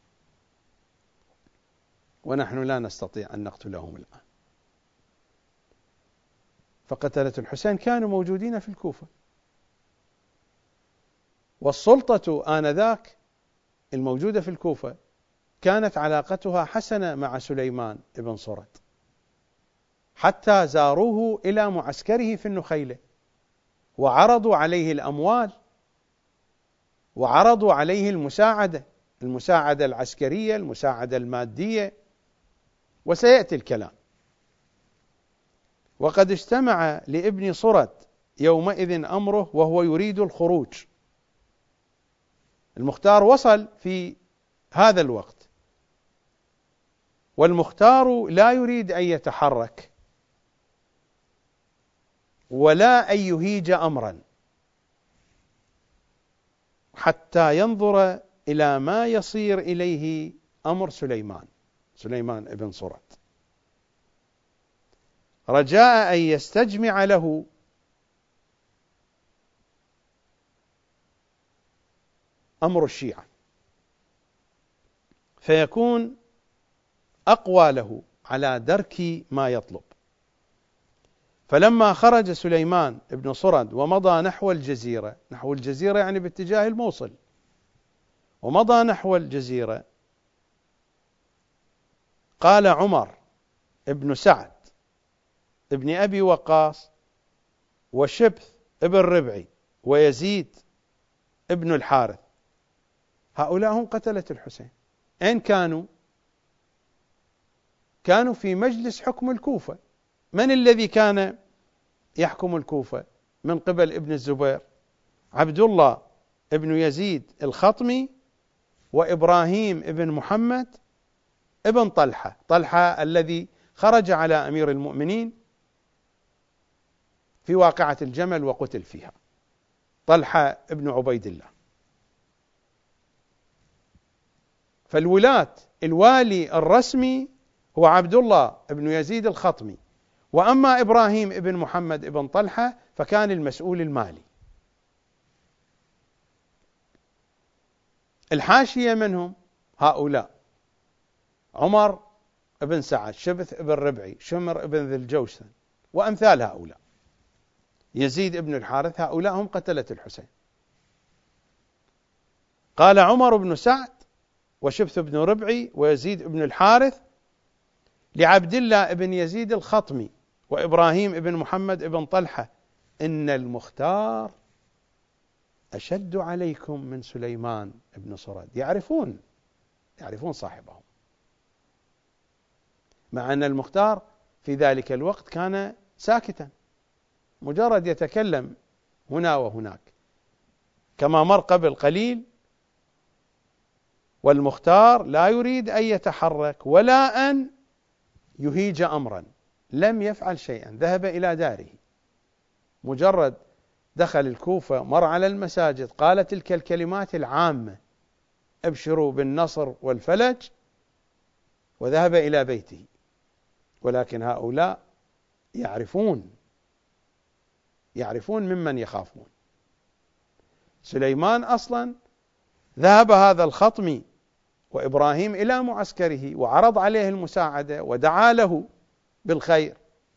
ونحن لا نستطيع أن نقتلهم الآن. فقتلة الحسين كانوا موجودين في الكوفة، والسلطة آنذاك الموجودة في الكوفة كانت علاقتها حسنة مع سليمان بن صرد، حتى زاروه إلى معسكره في النخيلة وعرضوا عليه الأموال وعرضوا عليه المساعدة المساعدة العسكرية، المساعدة المادية، وسيأتي الكلام. وقد اجتمع لابن صرد يومئذ أمره وهو يريد الخروج. المختار وصل في هذا الوقت، والمختار لا يريد أن يتحرك ولا أن يهيج أمرا حتى ينظر إلى ما يصير إليه أمر سليمان سليمان بن صرد، رجاء أن يستجمع له أمر الشيعة فيكون أقوى له على درك ما يطلب. فلما خرج سليمان بن صرد ومضى نحو الجزيرة، نحو الجزيرة يعني باتجاه الموصل، ومضى نحو الجزيرة، قال عمر ابن سعد ابن أبي وقاص وشبث ابن ربعي ويزيد ابن الحارث، هؤلاء هم قتلة الحسين. أين كانوا؟ كانوا في مجلس حكم الكوفة. من الذي كان يحكم الكوفة من قبل ابن الزبير؟ عبد الله ابن يزيد الخطمي وإبراهيم ابن محمد ابن طلحة طلحة الذي خرج على أمير المؤمنين في واقعة الجمل وقتل فيها، طلحة ابن عبيد الله. فالولاة الوالي الرسمي هو عبد الله ابن يزيد الخطمي، وأما إبراهيم ابن محمد ابن طلحة فكان المسؤول المالي. الحاشية منهم هؤلاء: عمر ابن سعد، شبث ابن ربعي، شمر ابن ذي الجوشن، وأمثال هؤلاء، يزيد ابن الحارث، هؤلاء هم قتلة الحسين. قال عمر بن سعد وشبث بن ربعي ويزيد بن الحارث لعبد الله بن يزيد الخطمي وإبراهيم بن محمد بن طلحة: إن المختار أشد عليكم من سليمان بن سرد. يعرفون يعرفون صاحبهم، مع أن المختار في ذلك الوقت كان ساكتا، مجرد يتكلم هنا وهناك كما مر قبل قليل، والمختار لا يريد أن يتحرك ولا أن يهيج أمرا، لم يفعل شيئا، ذهب إلى داره، مجرد دخل الكوفة مر على المساجد قال تلك الكلمات العامة ابشروا بالنصر والفلج وذهب إلى بيته. ولكن هؤلاء يعرفون يعرفون ممن يخافون. سليمان أصلا ذهب هذا الخطمي وإبراهيم إلى معسكره وعرض عليه المساعدة ودعا له بالخير.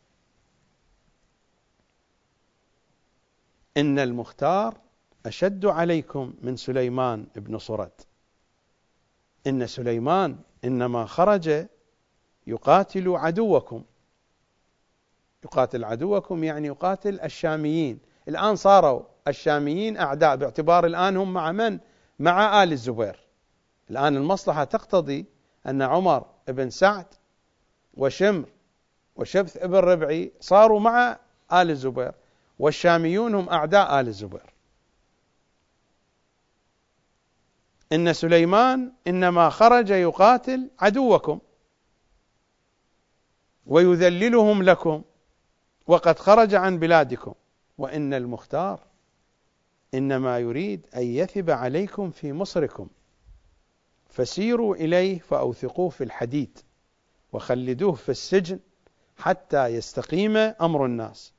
إن المختار أشد عليكم من سليمان بن سرد. إن سليمان إنما خرج يقاتل عدوكم. يقاتل عدوكم يعني يقاتل الشاميين. الآن صاروا الشاميين أعداء، باعتبار الآن هم مع من؟ مع آل الزبير. الآن المصلحة تقتضي أن عمر بن سعد وشمر وشبث ابن ربعي صاروا مع آل الزبير، والشاميون هم أعداء آل الزبير. إن سليمان إنما خرج يقاتل عدوكم ويذللهم لكم وقد خرج عن بلادكم، وإن المختار إنما يريد أن يثب عليكم في مصركم، فسيروا إليه فأوثقوه في الحديد وخلدوه في السجن حتى يستقيم أمر الناس.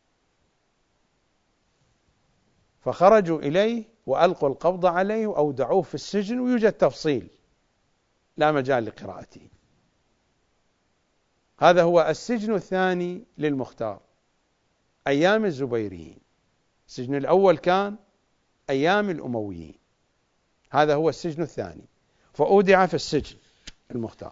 فخرجوا إليه وألقوا القبض عليه وأودعوه في السجن، ويوجد تفصيل لا مجال لقراءته. هذا هو السجن الثاني للمختار أيام الزبيريين. السجن الأول كان أيام الأمويين، هذا هو السجن الثاني، فأودع في السجن المختار.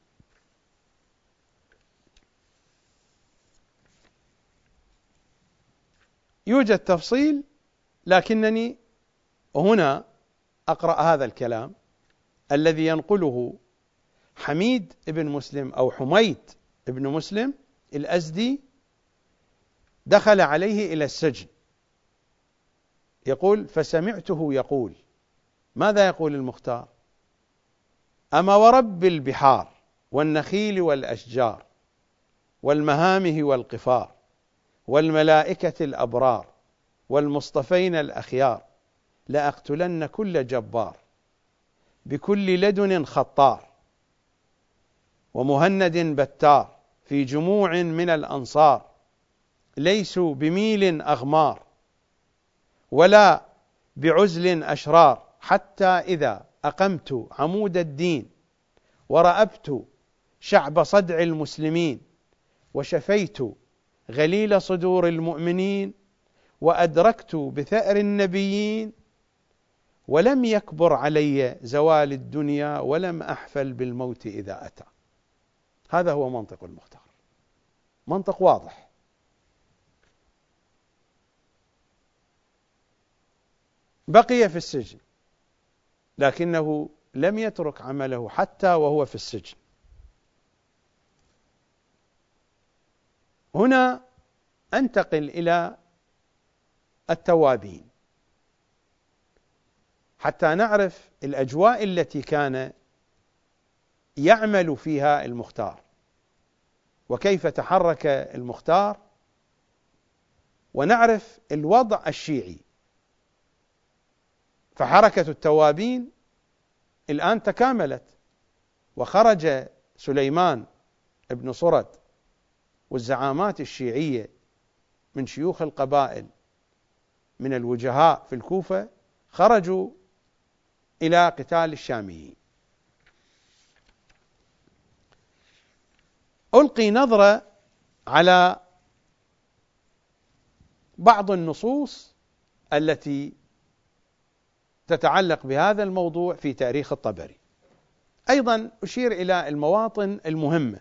يوجد تفصيل، لكنني هنا أقرأ هذا الكلام الذي ينقله حميد بن مسلم أو حميد بن مسلم الأزدي، دخل عليه إلى السجن. يقول: فسمعته يقول. ماذا يقول المختار؟ أما ورب البحار والنخيل والأشجار والمهامه والقفار والملائكة الأبرار والمصطفين الأخيار لأقتلن كل جبار بكل لدن خطار ومهند بتار في جموع من الأنصار ليسوا بميل أغمار ولا بعزل أشرار، حتى إذا أقمت عمود الدين ورأبت شعب صدع المسلمين وشفيت غليل صدور المؤمنين وأدركت بثأر النبيين ولم يكبر علي زوال الدنيا ولم أحفل بالموت إذا أتى. هذا هو منطق المختار، منطق واضح. بقي في السجن، لكنه لم يترك عمله حتى وهو في السجن. هنا أنتقل إلى التوابين حتى نعرف الأجواء التي كان يعمل فيها المختار، وكيف تحرك المختار، ونعرف الوضع الشيعي. فحركة التوابين الآن تكاملت، وخرج سليمان ابن سرد والزعامات الشيعية من شيوخ القبائل من الوجهاء في الكوفة، خرجوا إلى قتال الشاميين. ألقي نظرة على بعض النصوص التي تتعلق بهذا الموضوع في تاريخ الطبري. أيضا أشير إلى المواطن المهمة.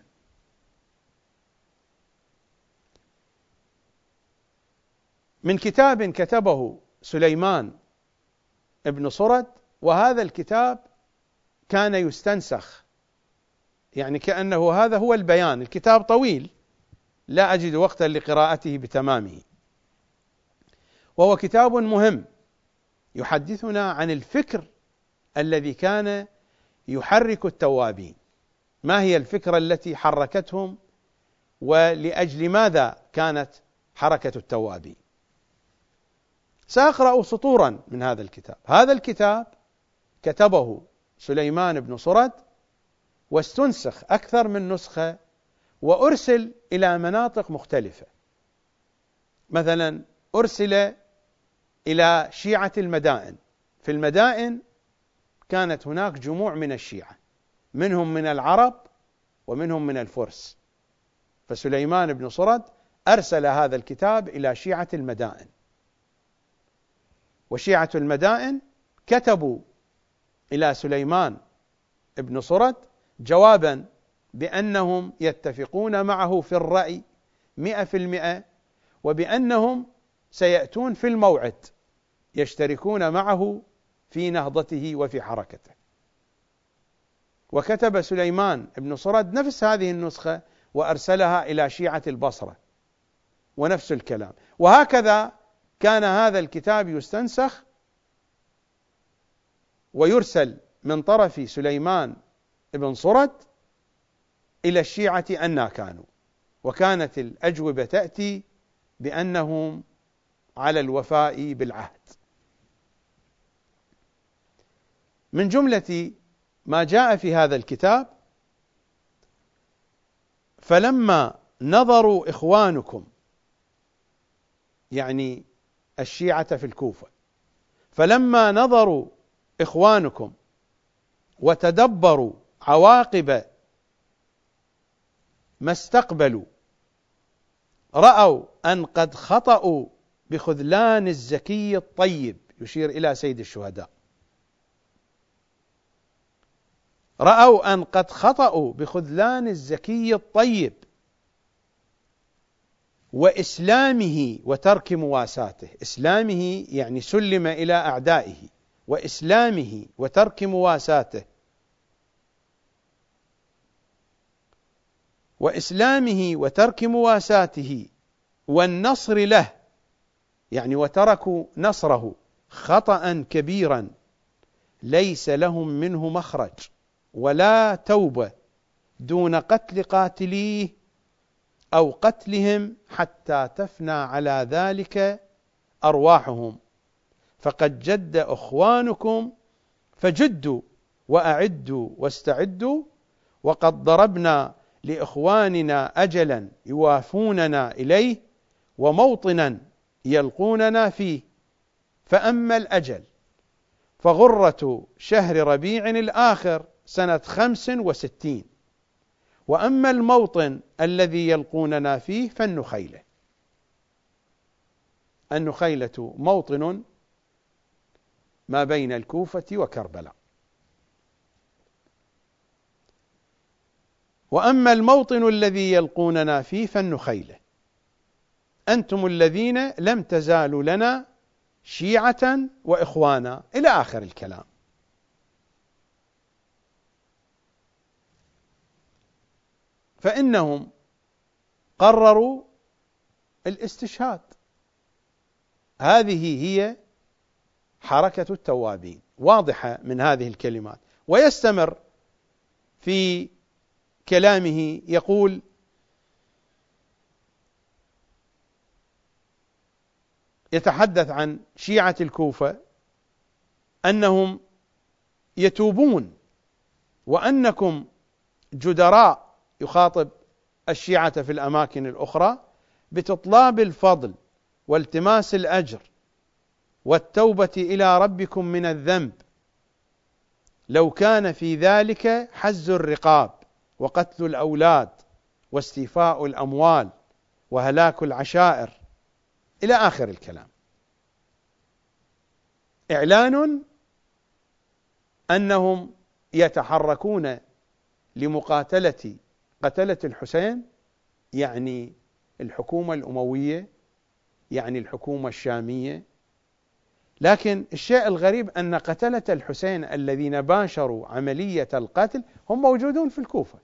من كتاب كتبه سليمان ابن صرد، وهذا الكتاب كان يستنسخ، يعني كأنه هذا هو البيان. الكتاب طويل لا أجد وقتا لقراءته بتمامه، وهو كتاب مهم يحدثنا عن الفكر الذي كان يحرك التوابين. ما هي الفكرة التي حركتهم، ولأجل ماذا كانت حركة التوابين؟ سأقرأ سطورا من هذا الكتاب. هذا الكتاب كتبه سليمان بن صرد، واستنسخ أكثر من نسخة، وأرسل إلى مناطق مختلفة. مثلا أرسل إلى شيعة المدائن. في المدائن كانت هناك جموع من الشيعة، منهم من العرب ومنهم من الفرس، فسليمان بن صرد أرسل هذا الكتاب إلى شيعة المدائن، وشيعة المدائن كتبوا إلى سليمان بن صرد جوابا بأنهم يتفقون معه في الرأي مئة في المئة، وبأنهم سيأتون في الموعد يشتركون معه في نهضته وفي حركته. وكتب سليمان بن صرد نفس هذه النسخة وأرسلها إلى شيعة البصرة، ونفس الكلام. وهكذا كان هذا الكتاب يستنسخ ويرسل من طرف سليمان بن صرد إلى الشيعة أن كانوا، وكانت الأجوبة تأتي بأنهم على الوفاء بالعهد. من جملة ما جاء في هذا الكتاب: فلما نظروا إخوانكم، يعني الشيعة في الكوفة، فلما نظروا إخوانكم وتدبروا عواقب ما استقبلوا، رأوا أن قد خطأوا بخذلان الزكي الطيب، يشير إلى سيد الشهداء، رأوا أن قد خطأوا بخذلان الزكي الطيب وإسلامه وترك مواساته. إسلامه يعني سلم إلى أعدائه، وإسلامه وترك مواساته، وإسلامه وترك مواساته والنصر له، يعني وتركوا نصره، خطأ كبيرا ليس لهم منه مخرج ولا توبة دون قتل قاتليه أو قتلهم حتى تفنى على ذلك أرواحهم، فقد جد أخوانكم فجدوا وأعدوا واستعدوا، وقد ضربنا لإخواننا أجلا يوافوننا إليه وموطنا يلقوننا فيه، فأما الأجل فغرة شهر ربيع الآخر سنة خمس وستين، وأما الموطن الذي يلقوننا فيه فالنخيلة. النخيلة موطن ما بين الكوفة وكربلاء. وأما الموطن الذي يلقوننا فيه فالنخيلة، أنتم الذين لم تزالوا لنا شيعة وإخوانا، إلى آخر الكلام. فإنهم قرروا الاستشهاد. هذه هي حركة التوابين، واضحة من هذه الكلمات. ويستمر في كلامه يقول: يتحدث عن شيعة الكوفة أنهم يتوبون، وأنكم جدراء، يخاطب الشيعة في الأماكن الأخرى، بتطلاب الفضل والتماس الأجر والتوبة إلى ربكم من الذنب، لو كان في ذلك حز الرقاب وقتل الأولاد واستيفاء الأموال وهلاك العشائر، إلى آخر الكلام. إعلان أنهم يتحركون لمقاتلة قتلة الحسين، يعني الحكومة الأموية يعني الحكومة الشامية. لكن الشيء الغريب أن قتلة الحسين الذين باشروا عملية القتل هم موجودون في الكوفة.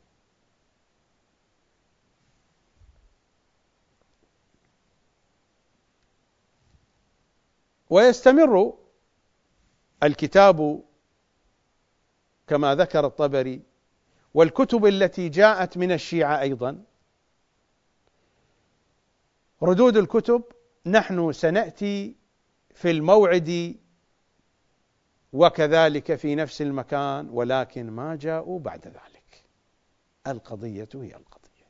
ويستمر الكتاب كما ذكر الطبري والكتب التي جاءت من الشيعة أيضا. ردود الكتب: نحن سنأتي في الموعد وكذلك في نفس المكان، ولكن ما جاءوا بعد ذلك. القضية هي القضية.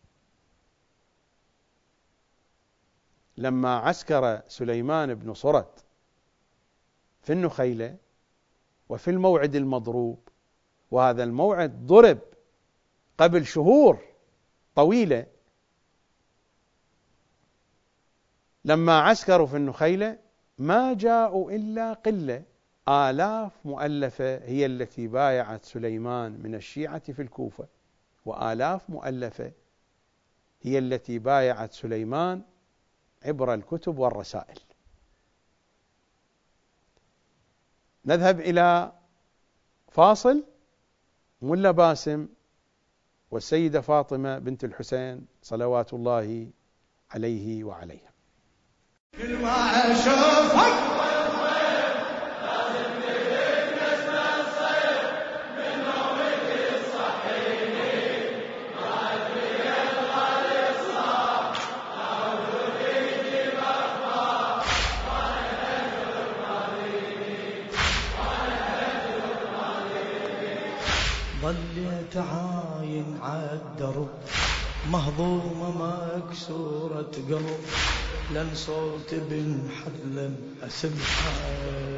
لما عسكر سليمان بن صرد في النخيلة وفي الموعد المضروب، وهذا الموعد ضرب قبل شهور طويلة، لما عسكروا في النخيلة ما جاءوا إلا قلة، آلاف مؤلفة هي التي بايعت سليمان من الشيعة في الكوفة، وآلاف مؤلفة هي التي بايعت سليمان عبر الكتب والرسائل. نذهب إلى فاصل. ملا باسم والسيدة فاطمة بنت الحسين صلوات الله عليه وعليها. كل ما أشوفك ظليت عاين عالدرب مهضومة مكسورة قلب، لن صوت بن حذلم أسمعه،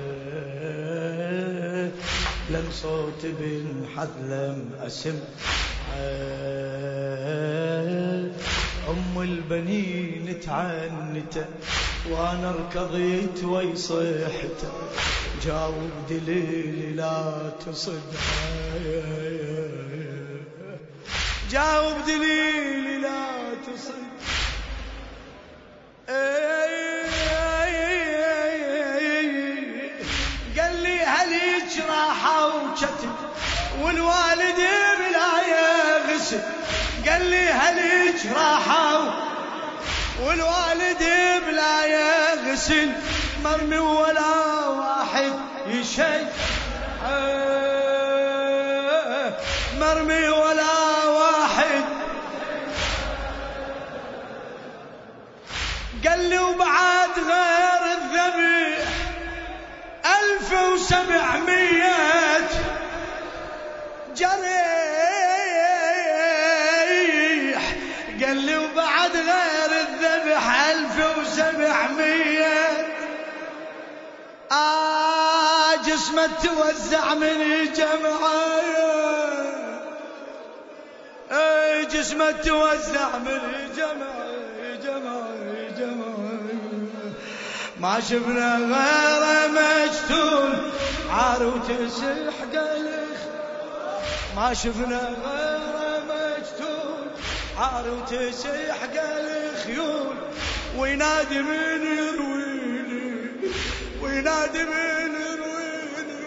لن صوت بن حذلم أسمعه. أم البنين تعنت وأنا ركضيت ويصيحت، جاوب دليلي لا تصدها، جاوب دليلي لا تصد. قال لي هليج راحة وشتت والوالد بلا يغسل، قال لي هليج راحة والوالد بلا يغسل، مرمي ولا واحد يشي، مرمي ولا واحد. قال لي وبعد غير الذبيح ألف وسبعمية جريح، قال لي وبعد غير الذبح ألف وسبعمية. آه جسمه توزع من الجمعة، آه جسمه توزع من الجمعة، جمعة جمعة ما شفنا غير مجتون عار وتسح قلخ، ما شفنا غير مجتون عار وتسح قلخيول، وينادي من يرويني، وينادي من يرويني.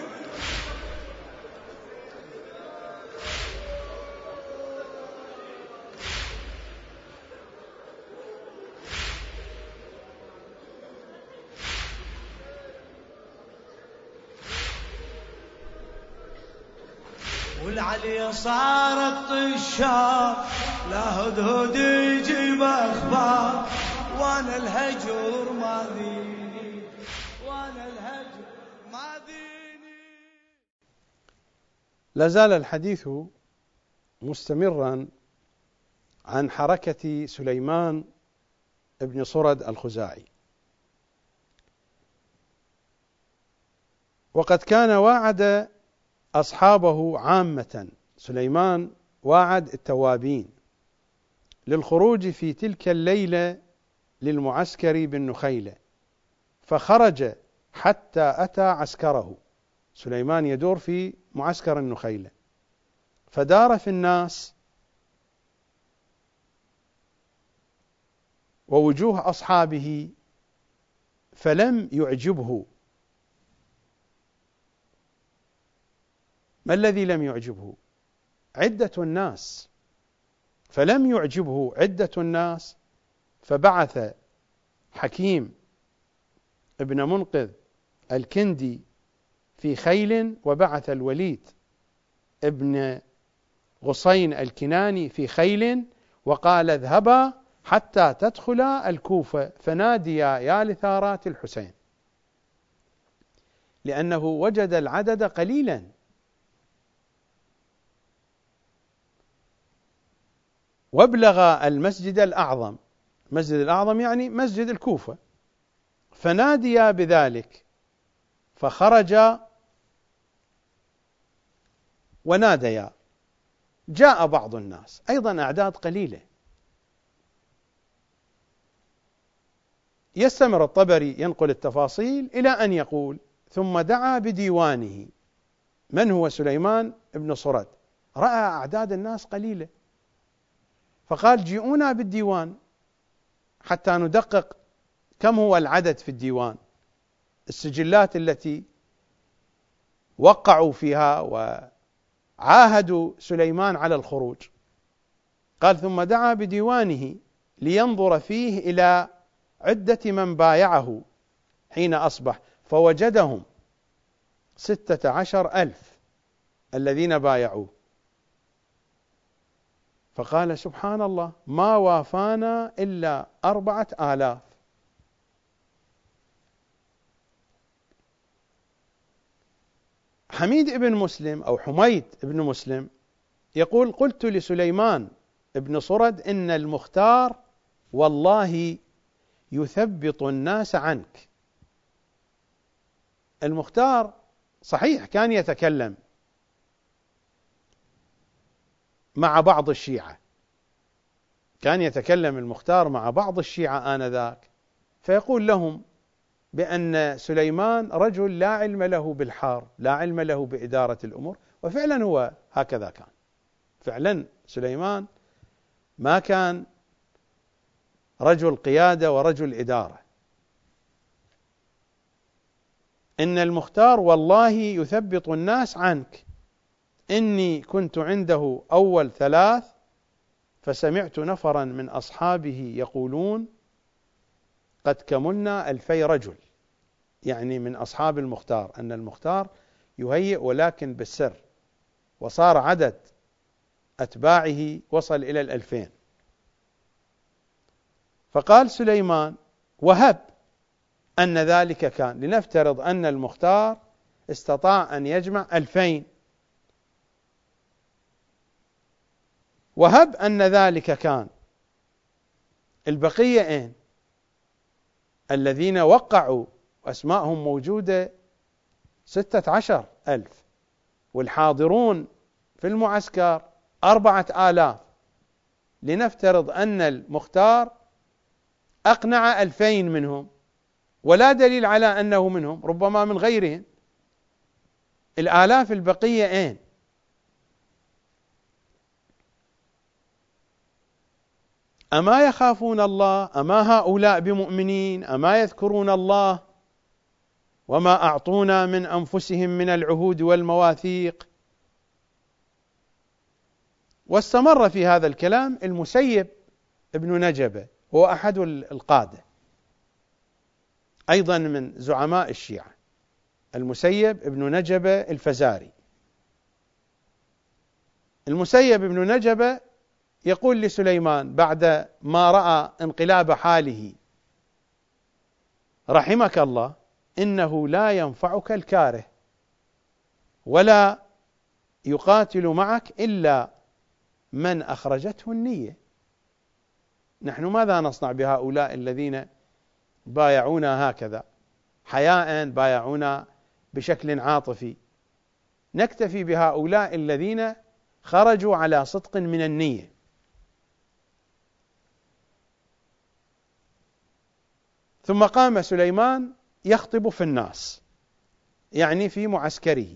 والعلي صار الطشار لا هدهد يجيب اخبار، وانا الهجر ما ذيني، وانا الهجر ما ذيني. لا زال الحديث مستمرا عن حركة سليمان ابن صرد الخزاعي. وقد كان واعد أصحابه عامة، سليمان واعد التوابين للخروج في تلك الليلة للمعسكر بالنخيلة، فخرج حتى أتى عسكره. سليمان يدور في معسكر النخيلة، فدار في الناس ووجوه أصحابه فلم يعجبه. ما الذي لم يعجبه؟ عدة الناس، فلم يعجبه عدة الناس، فبعث حكيم ابن منقذ الكندي في خيل، وبعث الوليد ابن غصين الكناني في خيل، وقال اذهبا حتى تدخلا الكوفة فناديا يا لثارات الحسين، لأنه وجد العدد قليلا. وابلغ المسجد الأعظم، المسجد الأعظم يعني مسجد الكوفة، فناديا بذلك، فخرج وناديا. جاء بعض الناس أيضا أعداد قليلة. يستمر الطبري ينقل التفاصيل إلى أن يقول ثم دعا بديوانه. من هو سليمان بن صرد؟ رأى أعداد الناس قليلة، فقال جيئونا بالديوان حتى ندقق كم هو العدد في الديوان، السجلات التي وقعوا فيها وعاهدوا سليمان على الخروج. قال ثم دعا بديوانه لينظر فيه إلى عدة من بايعه حين أصبح، فوجدهم ستة عشر ألف الذين بايعوه، فقال سبحان الله ما وافانا إلا أربعة آلاف. حميد بن مسلم أو حميد بن مسلم يقول قلت لسليمان بن صرد إن المختار والله يثبط الناس عنك. المختار صحيح كان يتكلم مع بعض الشيعة، كان يتكلم المختار مع بعض الشيعة آنذاك، فيقول لهم بأن سليمان رجل لا علم له بالحرب، لا علم له بإدارة الأمور، وفعلا هو هكذا كان. فعلا سليمان ما كان رجل قيادة ورجل إدارة. إن المختار والله يثبط الناس عنك، إني كنت عنده أول ثلاث فسمعت نفرا من أصحابه يقولون قد كملنا ألفي رجل، يعني من أصحاب المختار، أن المختار يهيئ ولكن بالسر، وصار عدد أتباعه وصل إلى الألفين. فقال سليمان وهب أن ذلك كان، لنفترض أن المختار استطاع أن يجمع ألفين، وهب أن ذلك كان، البقية أين؟ الذين وقعوا أسماءهم موجودة ستة عشر ألف، والحاضرون في المعسكر أربعة آلاف. لنفترض أن المختار أقنع ألفين منهم، ولا دليل على أنه منهم، ربما من غيرهم. الآلاف البقية أين؟ أما يخافون الله؟ أما هؤلاء بمؤمنين؟ أما يذكرون الله؟ وما أعطونا من أنفسهم من العهود والمواثيق. واستمر في هذا الكلام المسيب ابن نجبة، هو أحد القادة أيضا من زعماء الشيعة، المسيب ابن نجبة الفزاري. المسيب ابن نجبة يقول لسليمان بعد ما رأى انقلاب حاله رحمك الله إنه لا ينفعك الكاره، ولا يقاتل معك إلا من أخرجته النية. نحن ماذا نصنع بهؤلاء الذين بايعونا هكذا حياء، بايعونا بشكل عاطفي؟ نكتفي بهؤلاء الذين خرجوا على صدق من النية. ثم قام سليمان يخطب في الناس، يعني في معسكره.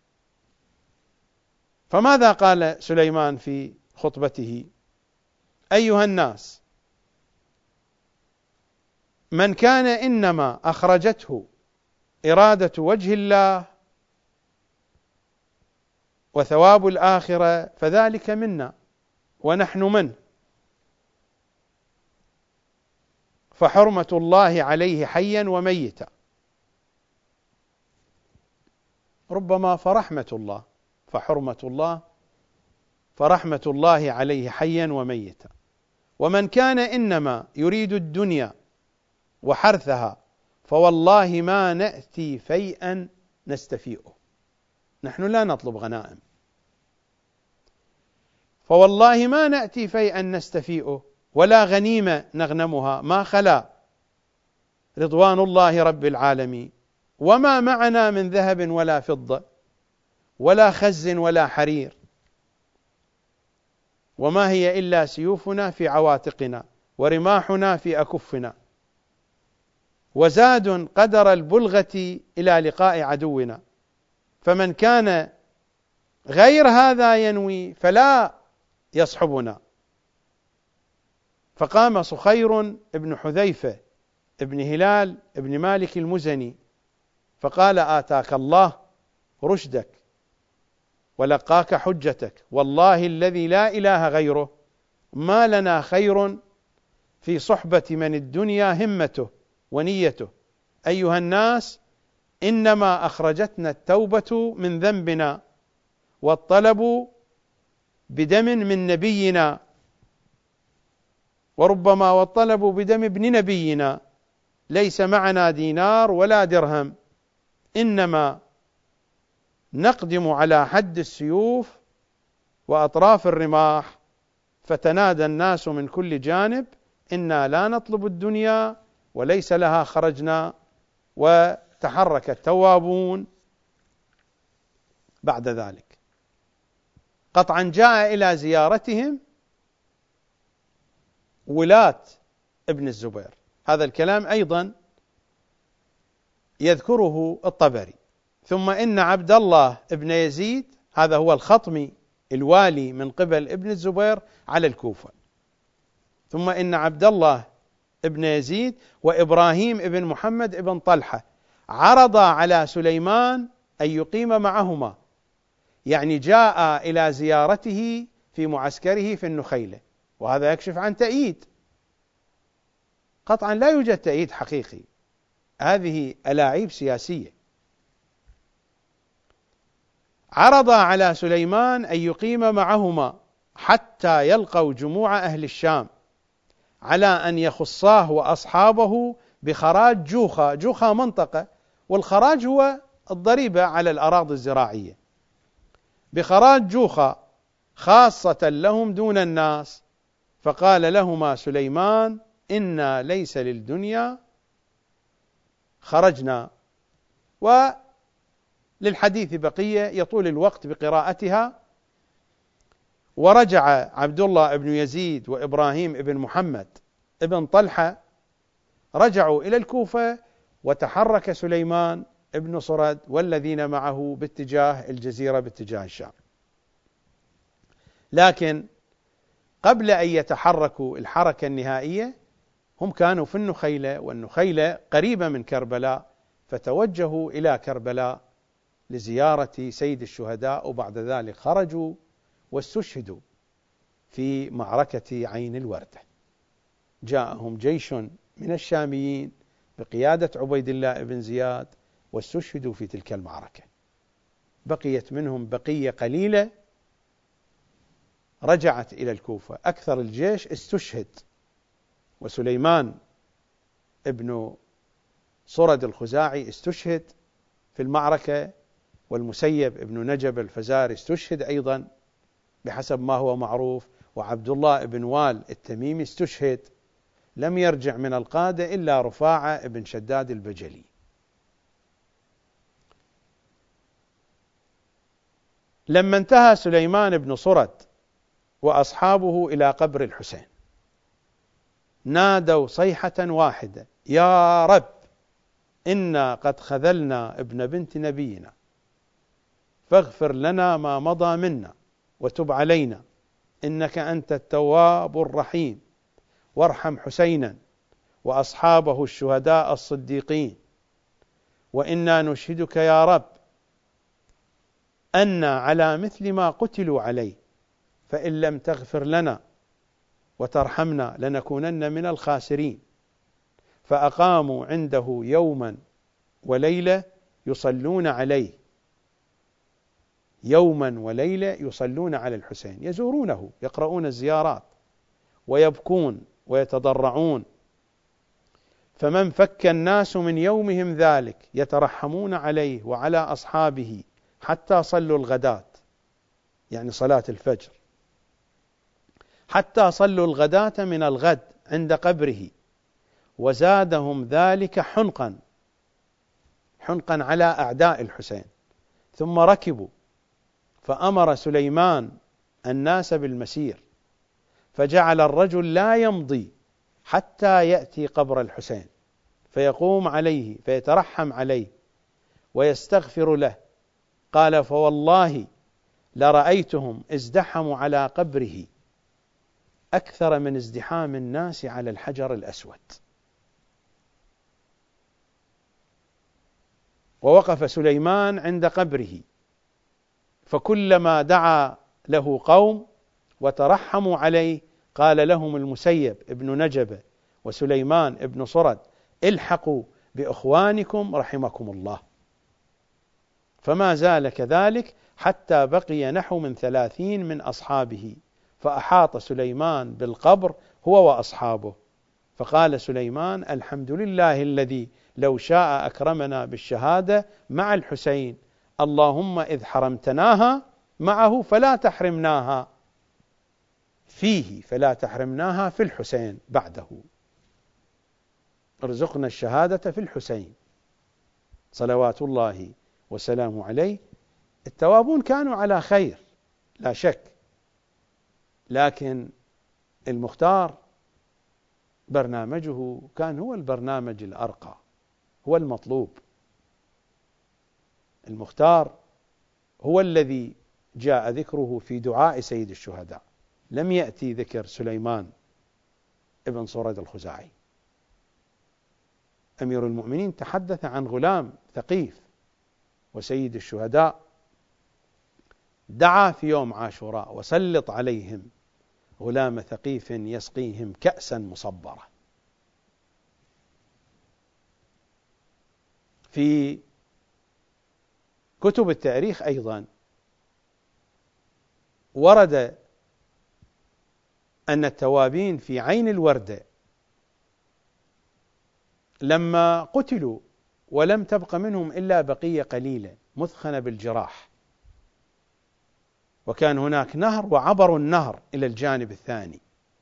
فماذا قال سليمان في خطبته؟ أيها الناس، من كان إنما أخرجته إرادة وجه الله وثواب الآخرة فذلك منا ونحن منه، فحرمة الله عليه حيا وميتا، ربما فرحمة الله فحرمة الله فرحمة الله عليه حيا وميتا. ومن كان إنما يريد الدنيا وحرثها فوالله ما نأتي فيئا نستفيئه، نحن لا نطلب غنائم، فوالله ما نأتي فيئا نستفيئه ولا غنيمة نغنمها ما خلا رضوان الله رب العالمين، وما معنا من ذهب ولا فضة ولا خز ولا حرير، وما هي إلا سيوفنا في عواتقنا ورماحنا في أكفنا، وزاد قدر البلغة إلى لقاء عدونا، فمن كان غير هذا ينوي فلا يصحبنا. فقام صخير ابن حذيفة ابن هلال ابن مالك المزني فقال: آتاك الله رشدك ولقاك حجتك، والله الذي لا إله غيره ما لنا خير في صحبة من الدنيا همته ونيته. أيها الناس، إنما أخرجتنا التوبة من ذنبنا والطلب بدم من نبينا، وربما والطلب بدم ابن نبينا، ليس معنا دينار ولا درهم، إنما نقدم على حد السيوف وأطراف الرماح، فتنادى الناس من كل جانب: إنا لا نطلب الدنيا وليس لها خرجنا. وتحرك التوابون بعد ذلك. قطعا جاء إلى زيارتهم ولاة ابن الزبير، هذا الكلام أيضا يذكره الطبري. ثم إن عبد الله ابن يزيد، هذا هو الخطمي الوالي من قبل ابن الزبير على الكوفة، ثم إن عبد الله ابن يزيد وإبراهيم ابن محمد ابن طلحة عرضا على سليمان أن يقيم معهما، يعني جاء إلى زيارته في معسكره في النخيلة، وهذا يكشف عن تأييد. قطعا لا يوجد تأييد حقيقي، هذه ألاعيب سياسية. عرض على سليمان أن يقيم معهما حتى يلقوا جموع أهل الشام، على أن يخصاه وأصحابه بخراج جوخة. جوخة منطقة، والخراج هو الضريبة على الأراضي الزراعية، بخراج جوخة خاصة لهم دون الناس. فقال لهما سليمان: إنا ليس للدنيا خرجنا. وللحديث بقية يطول الوقت بقراءتها. ورجع عبد الله بن يزيد وإبراهيم بن محمد بن طلحة، رجعوا إلى الكوفة، وتحرك سليمان بن صرد والذين معه باتجاه الجزيرة باتجاه الشام. لكن قبل أن يتحركوا الحركة النهائية هم كانوا في النخيلة، والنخيلة قريبة من كربلاء، فتوجهوا إلى كربلاء لزيارة سيد الشهداء، وبعد ذلك خرجوا واستشهدوا في معركة عين الوردة. جاءهم جيش من الشاميين بقيادة عبيد الله بن زياد واستشهدوا في تلك المعركة. بقيت منهم بقية قليلة رجعت إلى الكوفة، أكثر الجيش استشهد، وسليمان ابن صرد الخزاعي استشهد في المعركة، والمسيب ابن نجب الفزاري استشهد أيضا بحسب ما هو معروف، وعبد الله بن وال التميمي استشهد. لم يرجع من القادة إلا رفاعة بن شداد البجلي. لما انتهى سليمان بن صرد وأصحابه إلى قبر الحسين، نادوا صيحة واحدة: يا رب، إنا قد خذلنا ابن بنت نبينا، فاغفر لنا ما مضى منا وتب علينا، إنك أنت التواب الرحيم، وارحم حسينا وأصحابه الشهداء الصديقين، وإنا نشهدك يا رب أن على مثل ما قتلوا عليه، فإن لم تغفر لنا وترحمنا لنكونن من الخاسرين. فأقاموا عنده يوما وليلة يصلون عليه، يوما وليلة يصلون على الحسين، يزورونه، يقرؤون الزيارات ويبكون ويتضرعون. فمن فك الناس من يومهم ذلك يترحمون عليه وعلى أصحابه حتى صلوا الغداة، يعني صلاة الفجر، حتى صلوا الغداة من الغد عند قبره، وزادهم ذلك حنقا حنقا على أعداء الحسين. ثم ركبوا، فأمر سليمان الناس بالمسير، فجعل الرجل لا يمضي حتى يأتي قبر الحسين، فيقوم عليه فيترحم عليه ويستغفر له. قال: فوالله لرأيتهم ازدحموا على قبره أكثر من ازدحام الناس على الحجر الأسود. ووقف سليمان عند قبره، فكلما دعا له قوم وترحموا عليه قال لهم المسيب ابن نجبة وسليمان ابن صرد: الحقوا بإخوانكم رحمكم الله. فما زال كذلك حتى بقي نحو من ثلاثين من أصحابه، فأحاط سليمان بالقبر هو وأصحابه، فقال سليمان: الحمد لله الذي لو شاء أكرمنا بالشهادة مع الحسين، اللهم إذ حرمتناها معه فلا تحرمناها فيه، فلا تحرمناها في الحسين بعده، ارزقنا الشهادة في الحسين صلوات الله وسلامه عليه. التوابون كانوا على خير لا شك، لكن المختار برنامجه كان هو البرنامج الأرقى، هو المطلوب. المختار هو الذي جاء ذكره في دعاء سيد الشهداء، لم يأتي ذكر سليمان ابن صرد الخزاعي. أمير المؤمنين تحدث عن غلام ثقيف، وسيد الشهداء دعا في يوم عاشوراء: وسلط عليهم غلام ثقيف يسقيهم كأسا مصبرة. في كتب التاريخ أيضا ورد أن التوابين في عين الوردة لما قتلوا ولم تبق منهم إلا بقية قليلة مثخنة بالجراح، وكان هناك نهر وعبروا النهر إلى الجانب الثاني،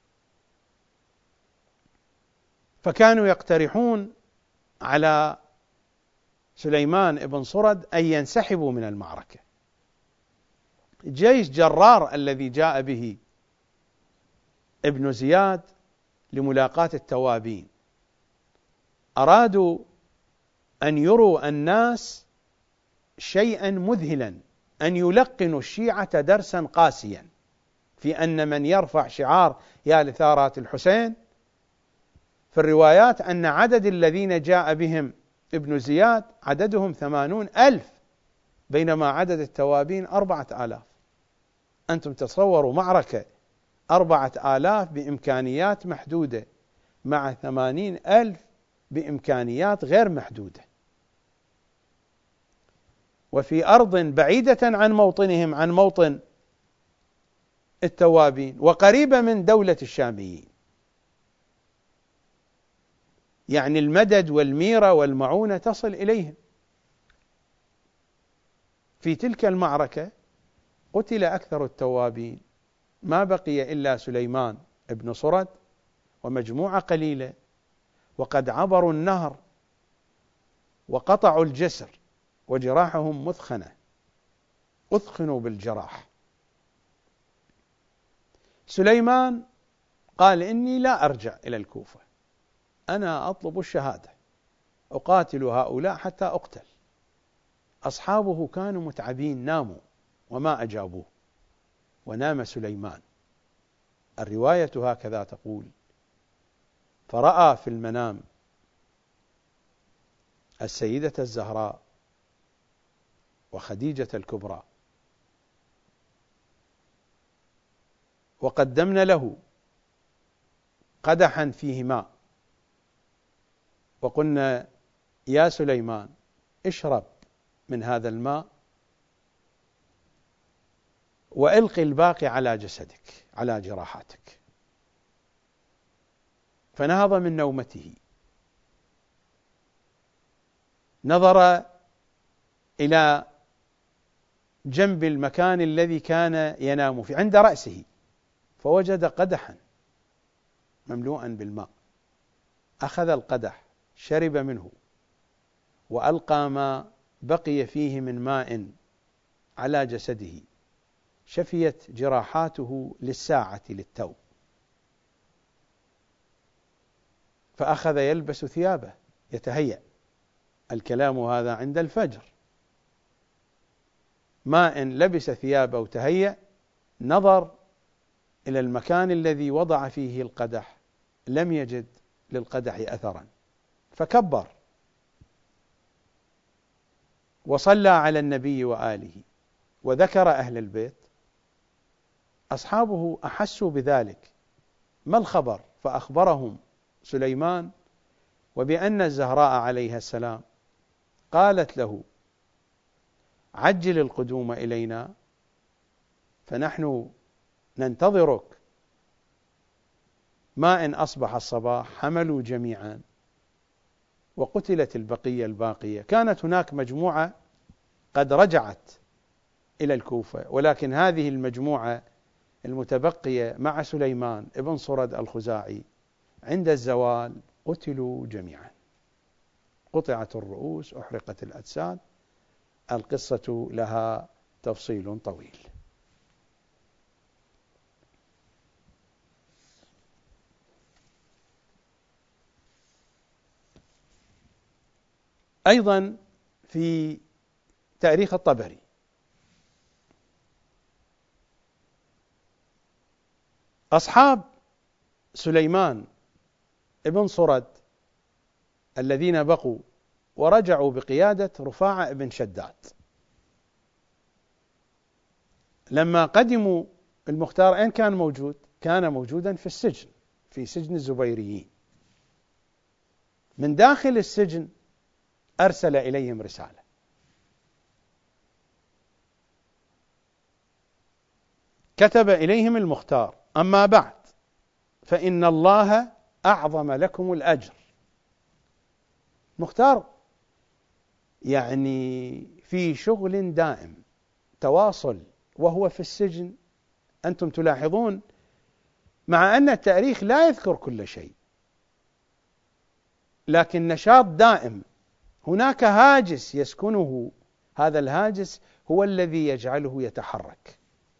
فكانوا يقترحون على سليمان بن صرد أن ينسحبوا من المعركة. جيش جرار الذي جاء به ابن زياد لملاقاة التوابين أرادوا أن يروا الناس شيئا مذهلا، أن يلقنوا الشيعة درسا قاسيا في أن من يرفع شعار يا لثارات الحسين، في الروايات أن عدد الذين جاء بهم ابن زياد عددهم ثمانون ألف، بينما عدد التوابين أربعة آلاف. أنتم تصوروا معركة أربعة آلاف بإمكانيات محدودة مع ثمانين ألف بإمكانيات غير محدودة، وفي أرض بعيدة عن موطنهم، عن موطن التوابين، وقريبة من دولة الشاميين. يعني المدد والميرة والمعونة تصل إليهم. في تلك المعركة قتل أكثر التوابين، ما بقي إلا سليمان ابن صرد ومجموعة قليلة، وقد عبروا النهر وقطعوا الجسر وجراحهم مثخنة، أثخنوا بالجراح. سليمان قال: إني لا أرجع إلى الكوفة، أنا أطلب الشهادة، أقاتل هؤلاء حتى أقتل. أصحابه كانوا متعبين، ناموا وما أجابوه، ونام سليمان. الرواية هكذا تقول: فرأى في المنام السيدة الزهراء وخديجة الكبرى، وقدمن له قدحا فيه ماء وقلنا يا سليمان اشرب من هذا الماء وألقي الباقي على جسدك على جراحاتك. فنهض من نومته، نظر إلى جنب المكان الذي كان ينام فيه عند رأسه، فوجد قدحا مملوءا بالماء، أخذ القدح شرب منه وألقى ما بقي فيه من ماء على جسده، شفيت جراحاته للساعة للتو، فأخذ يلبس ثيابه يتهيأ. الكلام هذا عند الفجر، ما إن لبس ثيابه وتهيأ نظر إلى المكان الذي وضع فيه القدح لم يجد للقدح أثرا، فكبر وصلى على النبي وآله وذكر أهل البيت. أصحابه أحسوا بذلك، ما الخبر؟ فأخبرهم سليمان وبأن الزهراء عليها السلام قالت له عجل القدوم إلينا فنحن ننتظرك. ما إن أصبح الصباح حملوا جميعا وقتلت البقية الباقية. كانت هناك مجموعة قد رجعت إلى الكوفة، ولكن هذه المجموعة المتبقية مع سليمان ابن صرد الخزاعي عند الزوال قتلوا جميعا، قطعت الرؤوس، أحرقت الأجساد. القصة لها تفصيل طويل. أيضا في تاريخ الطبري أصحاب سليمان ابن صرد الذين بقوا ورجعوا بقيادة رفاعة بن شداد، لما قدموا المختار أين كان موجود؟ كان موجودا في السجن، في سجن الزبيريين. من داخل السجن أرسل إليهم رسالة، كتب إليهم المختار: أما بعد فإن الله أعظم لكم الأجر. مختار يعني في شغل دائم، تواصل وهو في السجن. أنتم تلاحظون مع أن التاريخ لا يذكر كل شيء، لكن نشاط دائم. هناك هاجس يسكنه، هذا الهاجس هو الذي يجعله يتحرك.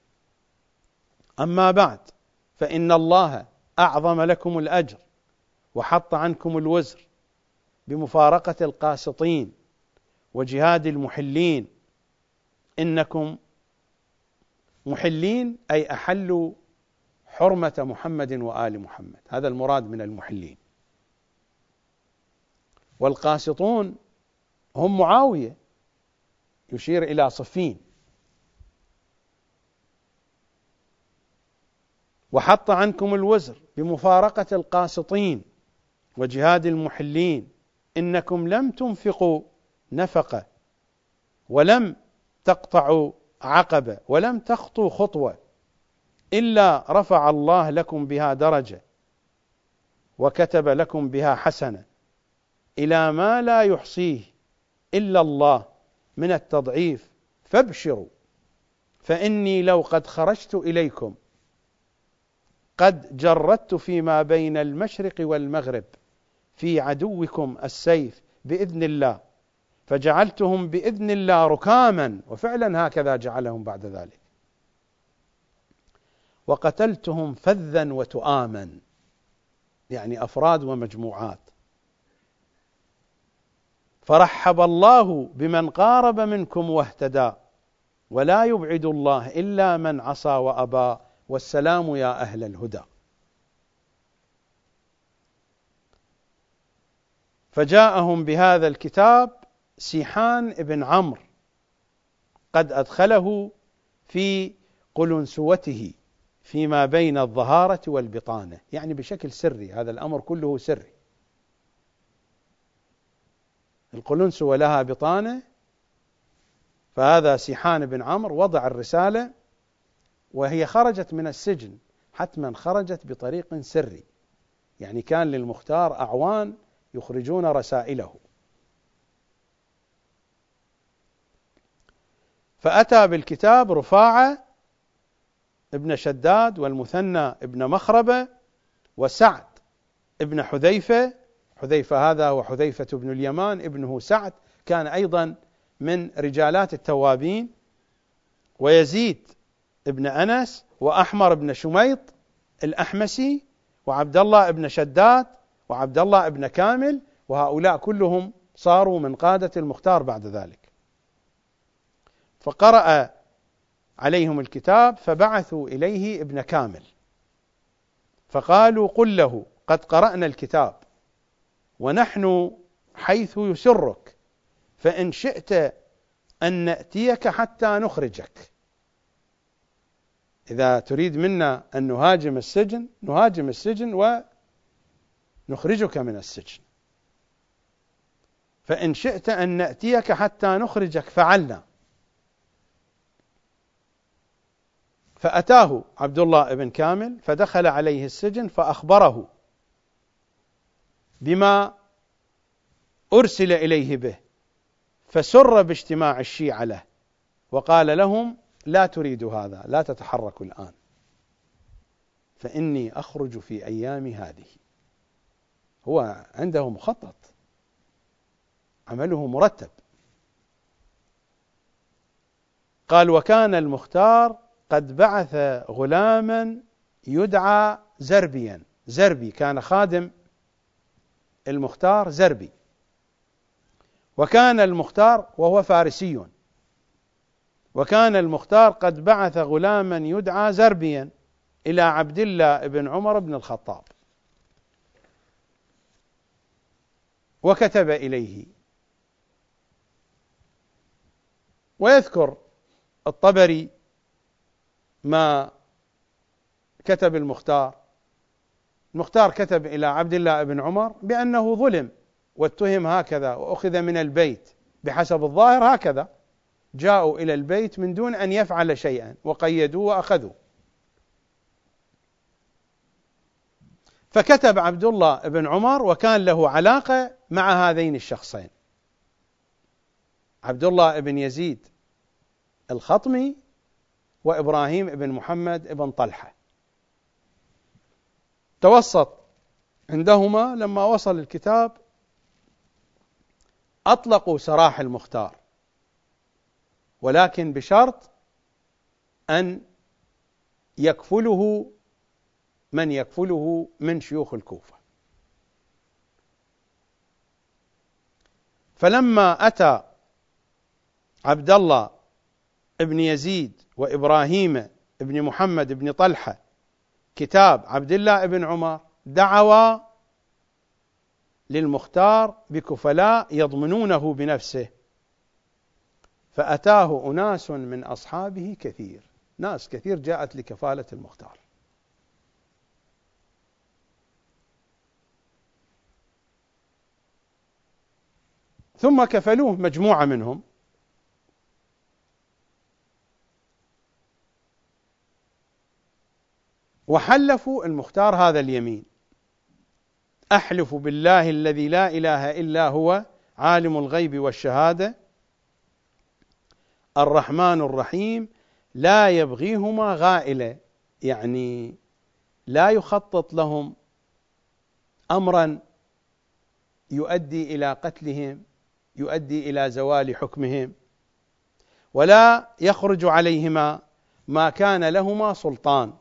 أما بعد فإن الله أعظم لكم الأجر وحط عنكم الوزر بمفارقة القاسطين وجهاد المحلين. إنكم محلين أي أحلوا حرمة محمد وآل محمد، هذا المراد من المحلين. والقاسطون هم معاوية، يشير إلى صفين. وحط عنكم الوزر بمفارقة القاسطين وجهاد المحلين. إنكم لم تنفقوا نفقة ولم تقطعوا عقبة ولم تخطوا خطوة إلا رفع الله لكم بها درجة وكتب لكم بها حسنة إلى ما لا يحصيه إلا الله من التضعيف. فابشروا فإني لو قد خرجت إليكم قد جردت فيما بين المشرق والمغرب في عدوكم السيف بإذن الله، فجعلتهم بإذن الله ركاما، وفعلا هكذا جعلهم بعد ذلك، وقتلتهم فذا وتؤاما، يعني أفراد ومجموعات. فرحب الله بمن قارب منكم واهتدى، ولا يبعد الله إلا من عصى وأبى، والسلام يا أهل الهدى. فجاءهم بهذا الكتاب سيحان بن عمرو قد أدخله في قلنسوته فيما بين الظهارة والبطانة، يعني بشكل سري، هذا الأمر كله سري. القلنسوة لها بطانة، فهذا سيحان بن عمرو وضع الرسالة وهي خرجت من السجن، حتما خرجت بطريق سري، يعني كان للمختار أعوان يخرجون رسائله. فأتى بالكتاب رفاعة ابن شداد والمثنى ابن مخربة وسعد ابن حذيفة. حذيفة هذا هو حذيفة بن اليمان ابنه سعد، كان أيضا من رجالات التوابين، ويزيد ابن أنس، وأحمر بن شميط الأحمسي، وعبد الله ابن شداد، وعبد الله ابن كامل، وهؤلاء كلهم صاروا من قادة المختار بعد ذلك. فقرأ عليهم الكتاب فبعثوا إليه ابن كامل فقالوا: قل له قد قرأنا الكتاب ونحن حيث يسرك، فإن شئت أن نأتيك حتى نخرجك. إذا تريد منا أن نهاجم السجن نهاجم السجن ونخرجك من السجن، فإن شئت أن نأتيك حتى نخرجك فعلنا. فأتاه عبد الله بن كامل فدخل عليه السجن فأخبره بما أرسل إليه به، فسر باجتماع الشيعة له وقال لهم: لا تريدوا هذا، لا تتحركوا الآن، فإني أخرج في أيام هذه. هو عنده مخطط، عمله مرتب. قال: وكان المختار قد بعث غلاما يدعى زربيا. زربي كان خادم المختار، زربي، وكان المختار وهو فارسي، وكان المختار قد بعث غلاما يدعى زربيا إلى عبد الله بن عمر بن الخطاب، وكتب إليه. ويذكر الطبري ما كتب المختار. المختار كتب إلى عبد الله بن عمر بأنه ظلم واتهم هكذا وأخذ من البيت، بحسب الظاهر هكذا، جاءوا إلى البيت من دون أن يفعل شيئا وقيدوه وأخذوا. فكتب عبد الله بن عمر وكان له علاقة مع هذين الشخصين، عبد الله بن يزيد الخطمي وإبراهيم بن محمد بن طلحة. توسط عندهما لما وصل الكتاب أطلقوا سراح المختار، ولكن بشرط أن يكفله من يكفله من شيوخ الكوفة. فلما أتى عبد الله ابن يزيد وإبراهيم ابن محمد ابن طلحة كتاب عبد الله ابن عمر، دعوا للمختار بكفلاء يضمنونه بنفسه، فأتاه أناس من أصحابه كثير، ناس كثير جاءت لكفالة المختار. ثم كفلوه مجموعة منهم، وحلفوا المختار هذا اليمين: أحلف بالله الذي لا إله إلا هو عالم الغيب والشهادة الرحمن الرحيم لا يبغيهما غائلة، يعني لا يخطط لهم أمرا يؤدي إلى قتلهم، يؤدي إلى زوال حكمهم، ولا يخرج عليهما ما كان لهما سلطان،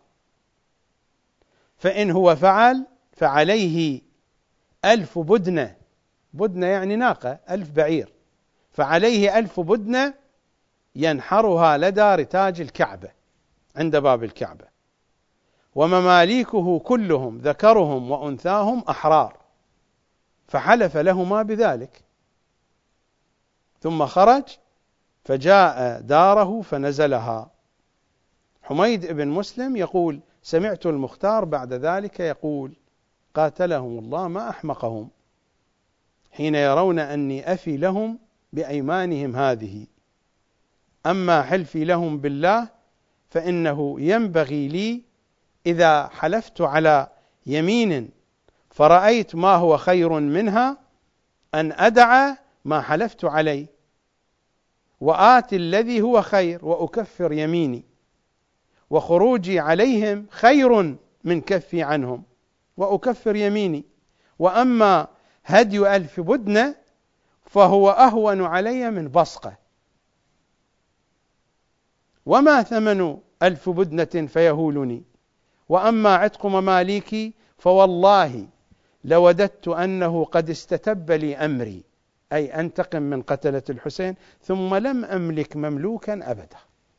فإن هو فعل فعليه ألف بدنة، بدنة يعني ناقة، ألف بعير، فعليه ألف بدنة ينحرها لدى رتاج الكعبة عند باب الكعبة، ومماليكه كلهم ذكرهم وأنثاهم أحرار، فحلف لهما بذلك، ثم خرج فجاء داره فنزلها. حميد بن مسلم يقول: سمعت المختار بعد ذلك يقول: قاتلهم الله ما أحمقهم حين يرون أني أفي لهم بأيمانهم هذه، أما حلفي لهم بالله فإنه ينبغي لي إذا حلفت على يمين فرأيت ما هو خير منها أن أدع ما حلفت عليه وآتي الذي هو خير وأكفر يميني، وخروجي عليهم خير من كفي عنهم وأكفر يميني، وأما هدي ألف بدنة فهو أهون علي من بصقة، وما ثمن ألف بدنة فيهولني، وأما عتق مماليكي فوالله لوددت أنه قد استتب لي أمري، أي أنتقم من قتلة الحسين، ثم لم أملك مملوكا أبدا.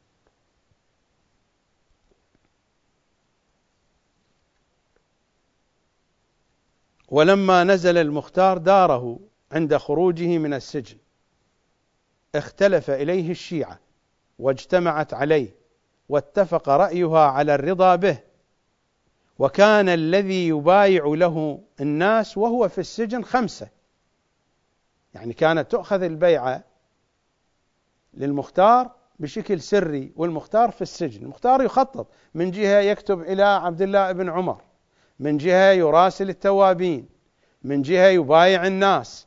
ولما نزل المختار داره عند خروجه من السجن اختلف إليه الشيعة واجتمعت عليه، واتفق رأيها على الرضا به، وكان الذي يبايع له الناس وهو في السجن خمسة، يعني كانت تؤخذ البيعة للمختار بشكل سري والمختار في السجن. المختار يخطط، من جهة يكتب إلى عبد الله بن عمر، من جهة يراسل التوابين، من جهة يبايع الناس.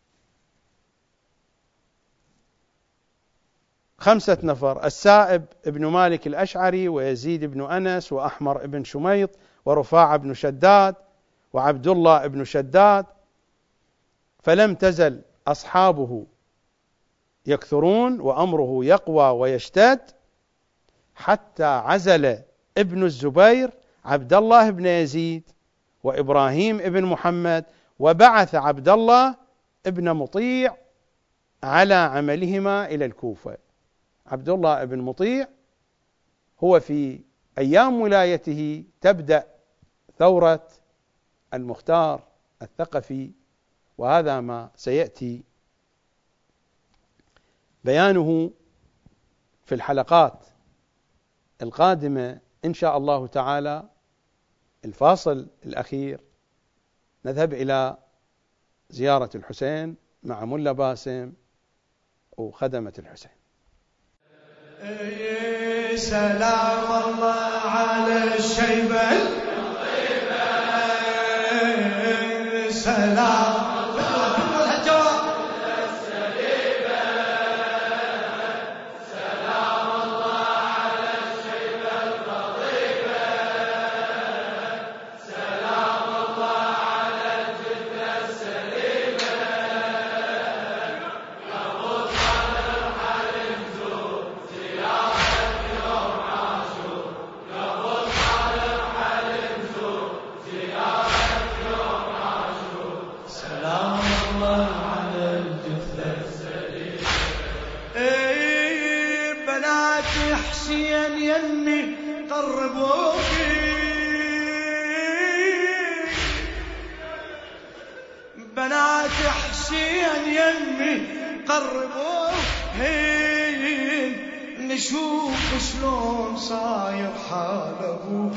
خمسة نفر: السائب ابن مالك الأشعري، ويزيد بن أنس، وأحمر بن شميط، ورفاعة بن شداد، وعبد الله بن شداد. فلم تزل أصحابه يكثرون وأمره يقوى ويشتد، حتى عزل ابن الزبير عبد الله بن يزيد وإبراهيم بن محمد، وبعث عبد الله بن مطيع على عملهما إلى الكوفة. عبد الله بن مطيع هو في أيام ولايته تبدأ ثورة المختار الثقفي، وهذا ما سيأتي بيانه في الحلقات القادمة إن شاء الله تعالى. الفاصل الأخير نذهب إلى زيارة الحسين مع ملا باسم وخدمة الحسين. سلام الله على الشيبة، سلام بنات حسين يمي قربوهن، نشوف شلون صاير حال ابوه.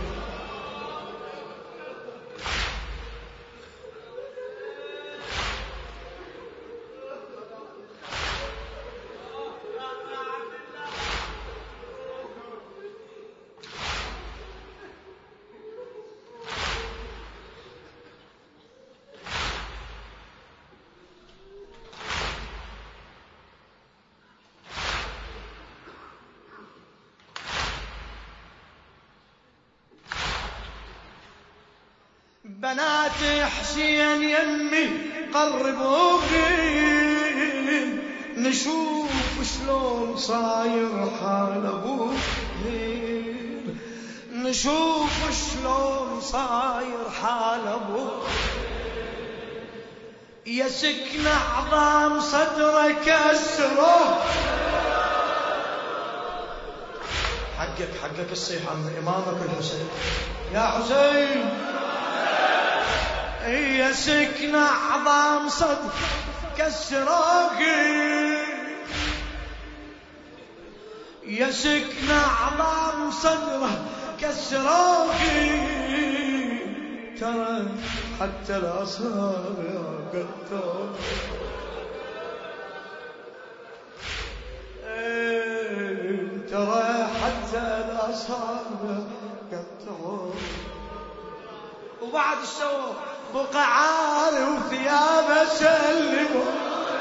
بنات حسين يمي قربوهن، نشوف شلون صاير حال ابوهن، نشوف شلون صاير حال ابوهن. يا سكن عظام صدرك اسره، حقك حقك الصيح عن امامك الحسين. يا حسين يا سكن عظام صدر كسروقي يا سكن عظام صدره كسروقي ترى حتى الأصابع قطعوا ترى حتى الأصابع قطعوا وبعد الشوق بقى عاري وثيابه سلموا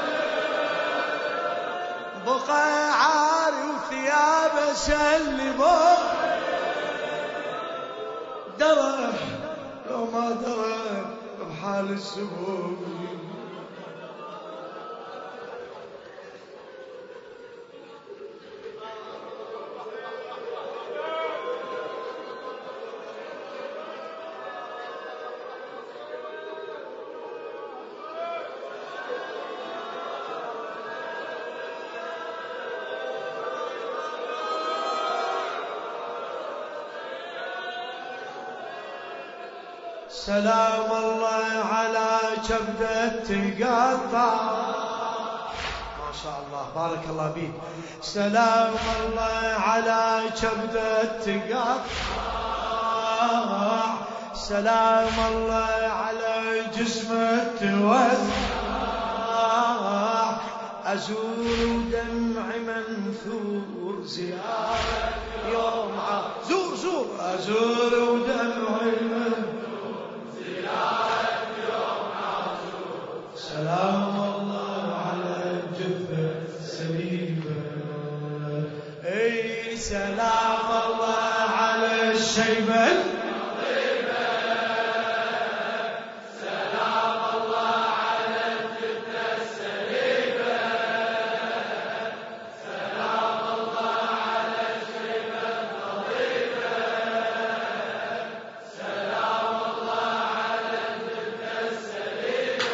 بقى عاري وثيابه سلموا درى لو ما درى بحال السبوع سلام الله على كبدة تقطع ما شاء الله بارك الله بيك سلام الله على كبدة تقطع سلام الله على جسمه توسع أزور دمع منثور زيارة يوم زور زور أزور دمع منثور سلام الله على الجثة سليمة اي سلام الله على الشيبة سلام الله على الجثة السليمة سلام الله على الشيبة النظيفة سلام الله على الجثة السليمة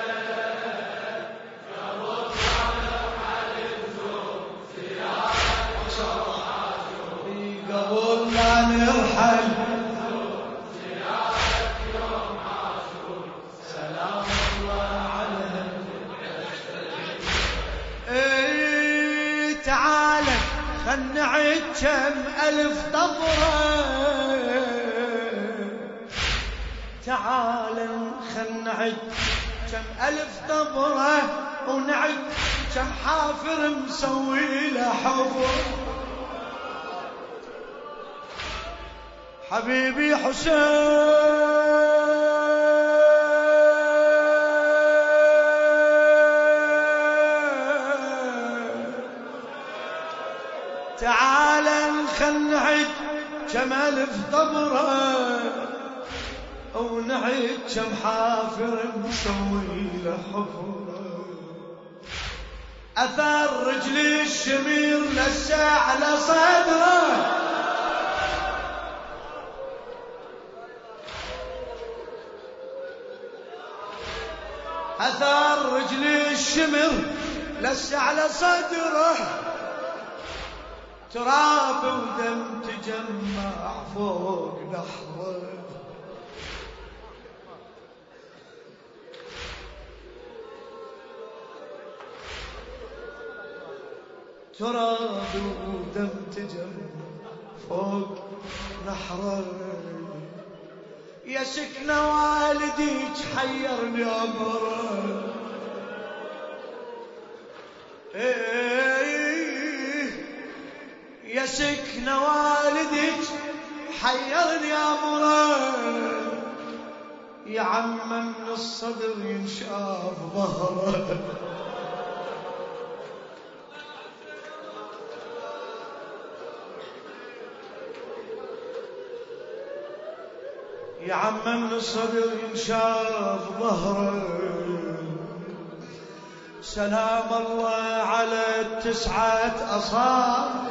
قبل لا نرحل سلام الله على اي تعال خل نعد كم ألف طبرة تعال خل نعد كم ألف طبرة ونعد كم حافر مسوي له حفر حبيبي حسين تعال خل نعد كم ألف طبرة ونعد كم حافر مسوي له حفرة أثر رجلي الشمير لسه على صدره أثار رجلي الشمر لس على صدره تراب ودم تجمع فوق نحره تراب ودم تجمع فوق نحره يا سكن والديك حيرني أمره إيه يا سكن والديك حيرني أمره يا عم من الصدر ينشاف ظهره يا عم من الصدر ينشاف ظهره سلام الله على التسعة أصابع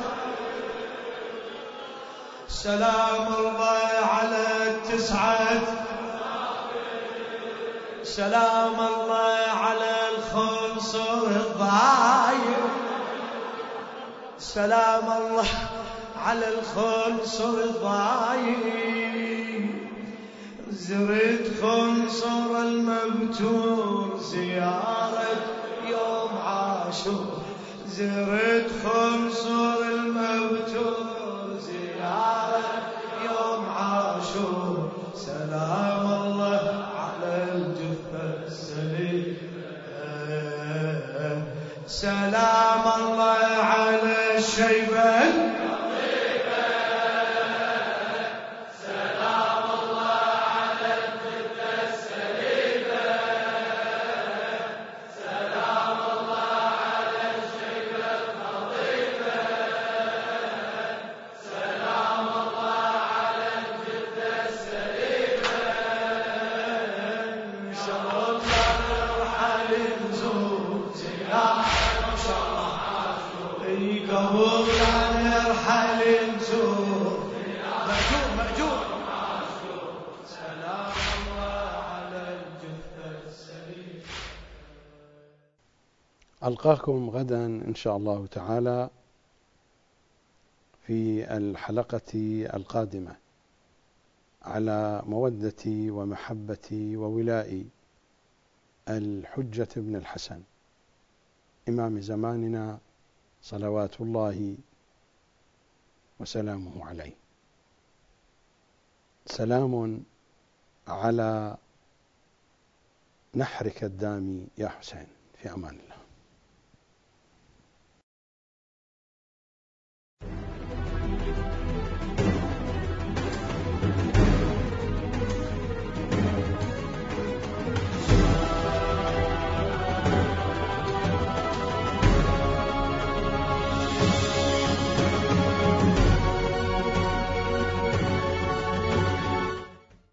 سلام الله على التسعة سلام الله على الخنصر الضايع سلام الله على الخنصر الضايع زرت خنصر المبتور زيارة يوم عاشور، زرت خنصر المبتور زيارة يوم عاشور، سلام الله على الجثة السليمة، سلام الله على الشيبة ألقاكم غدا إن شاء الله تعالى في الحلقة القادمة على مودتي ومحبتي وولائي الحجة بن الحسن إمام زماننا صلوات الله وسلامه عليه. سلام على نحرك الدامي يا حسين، في أمان الله.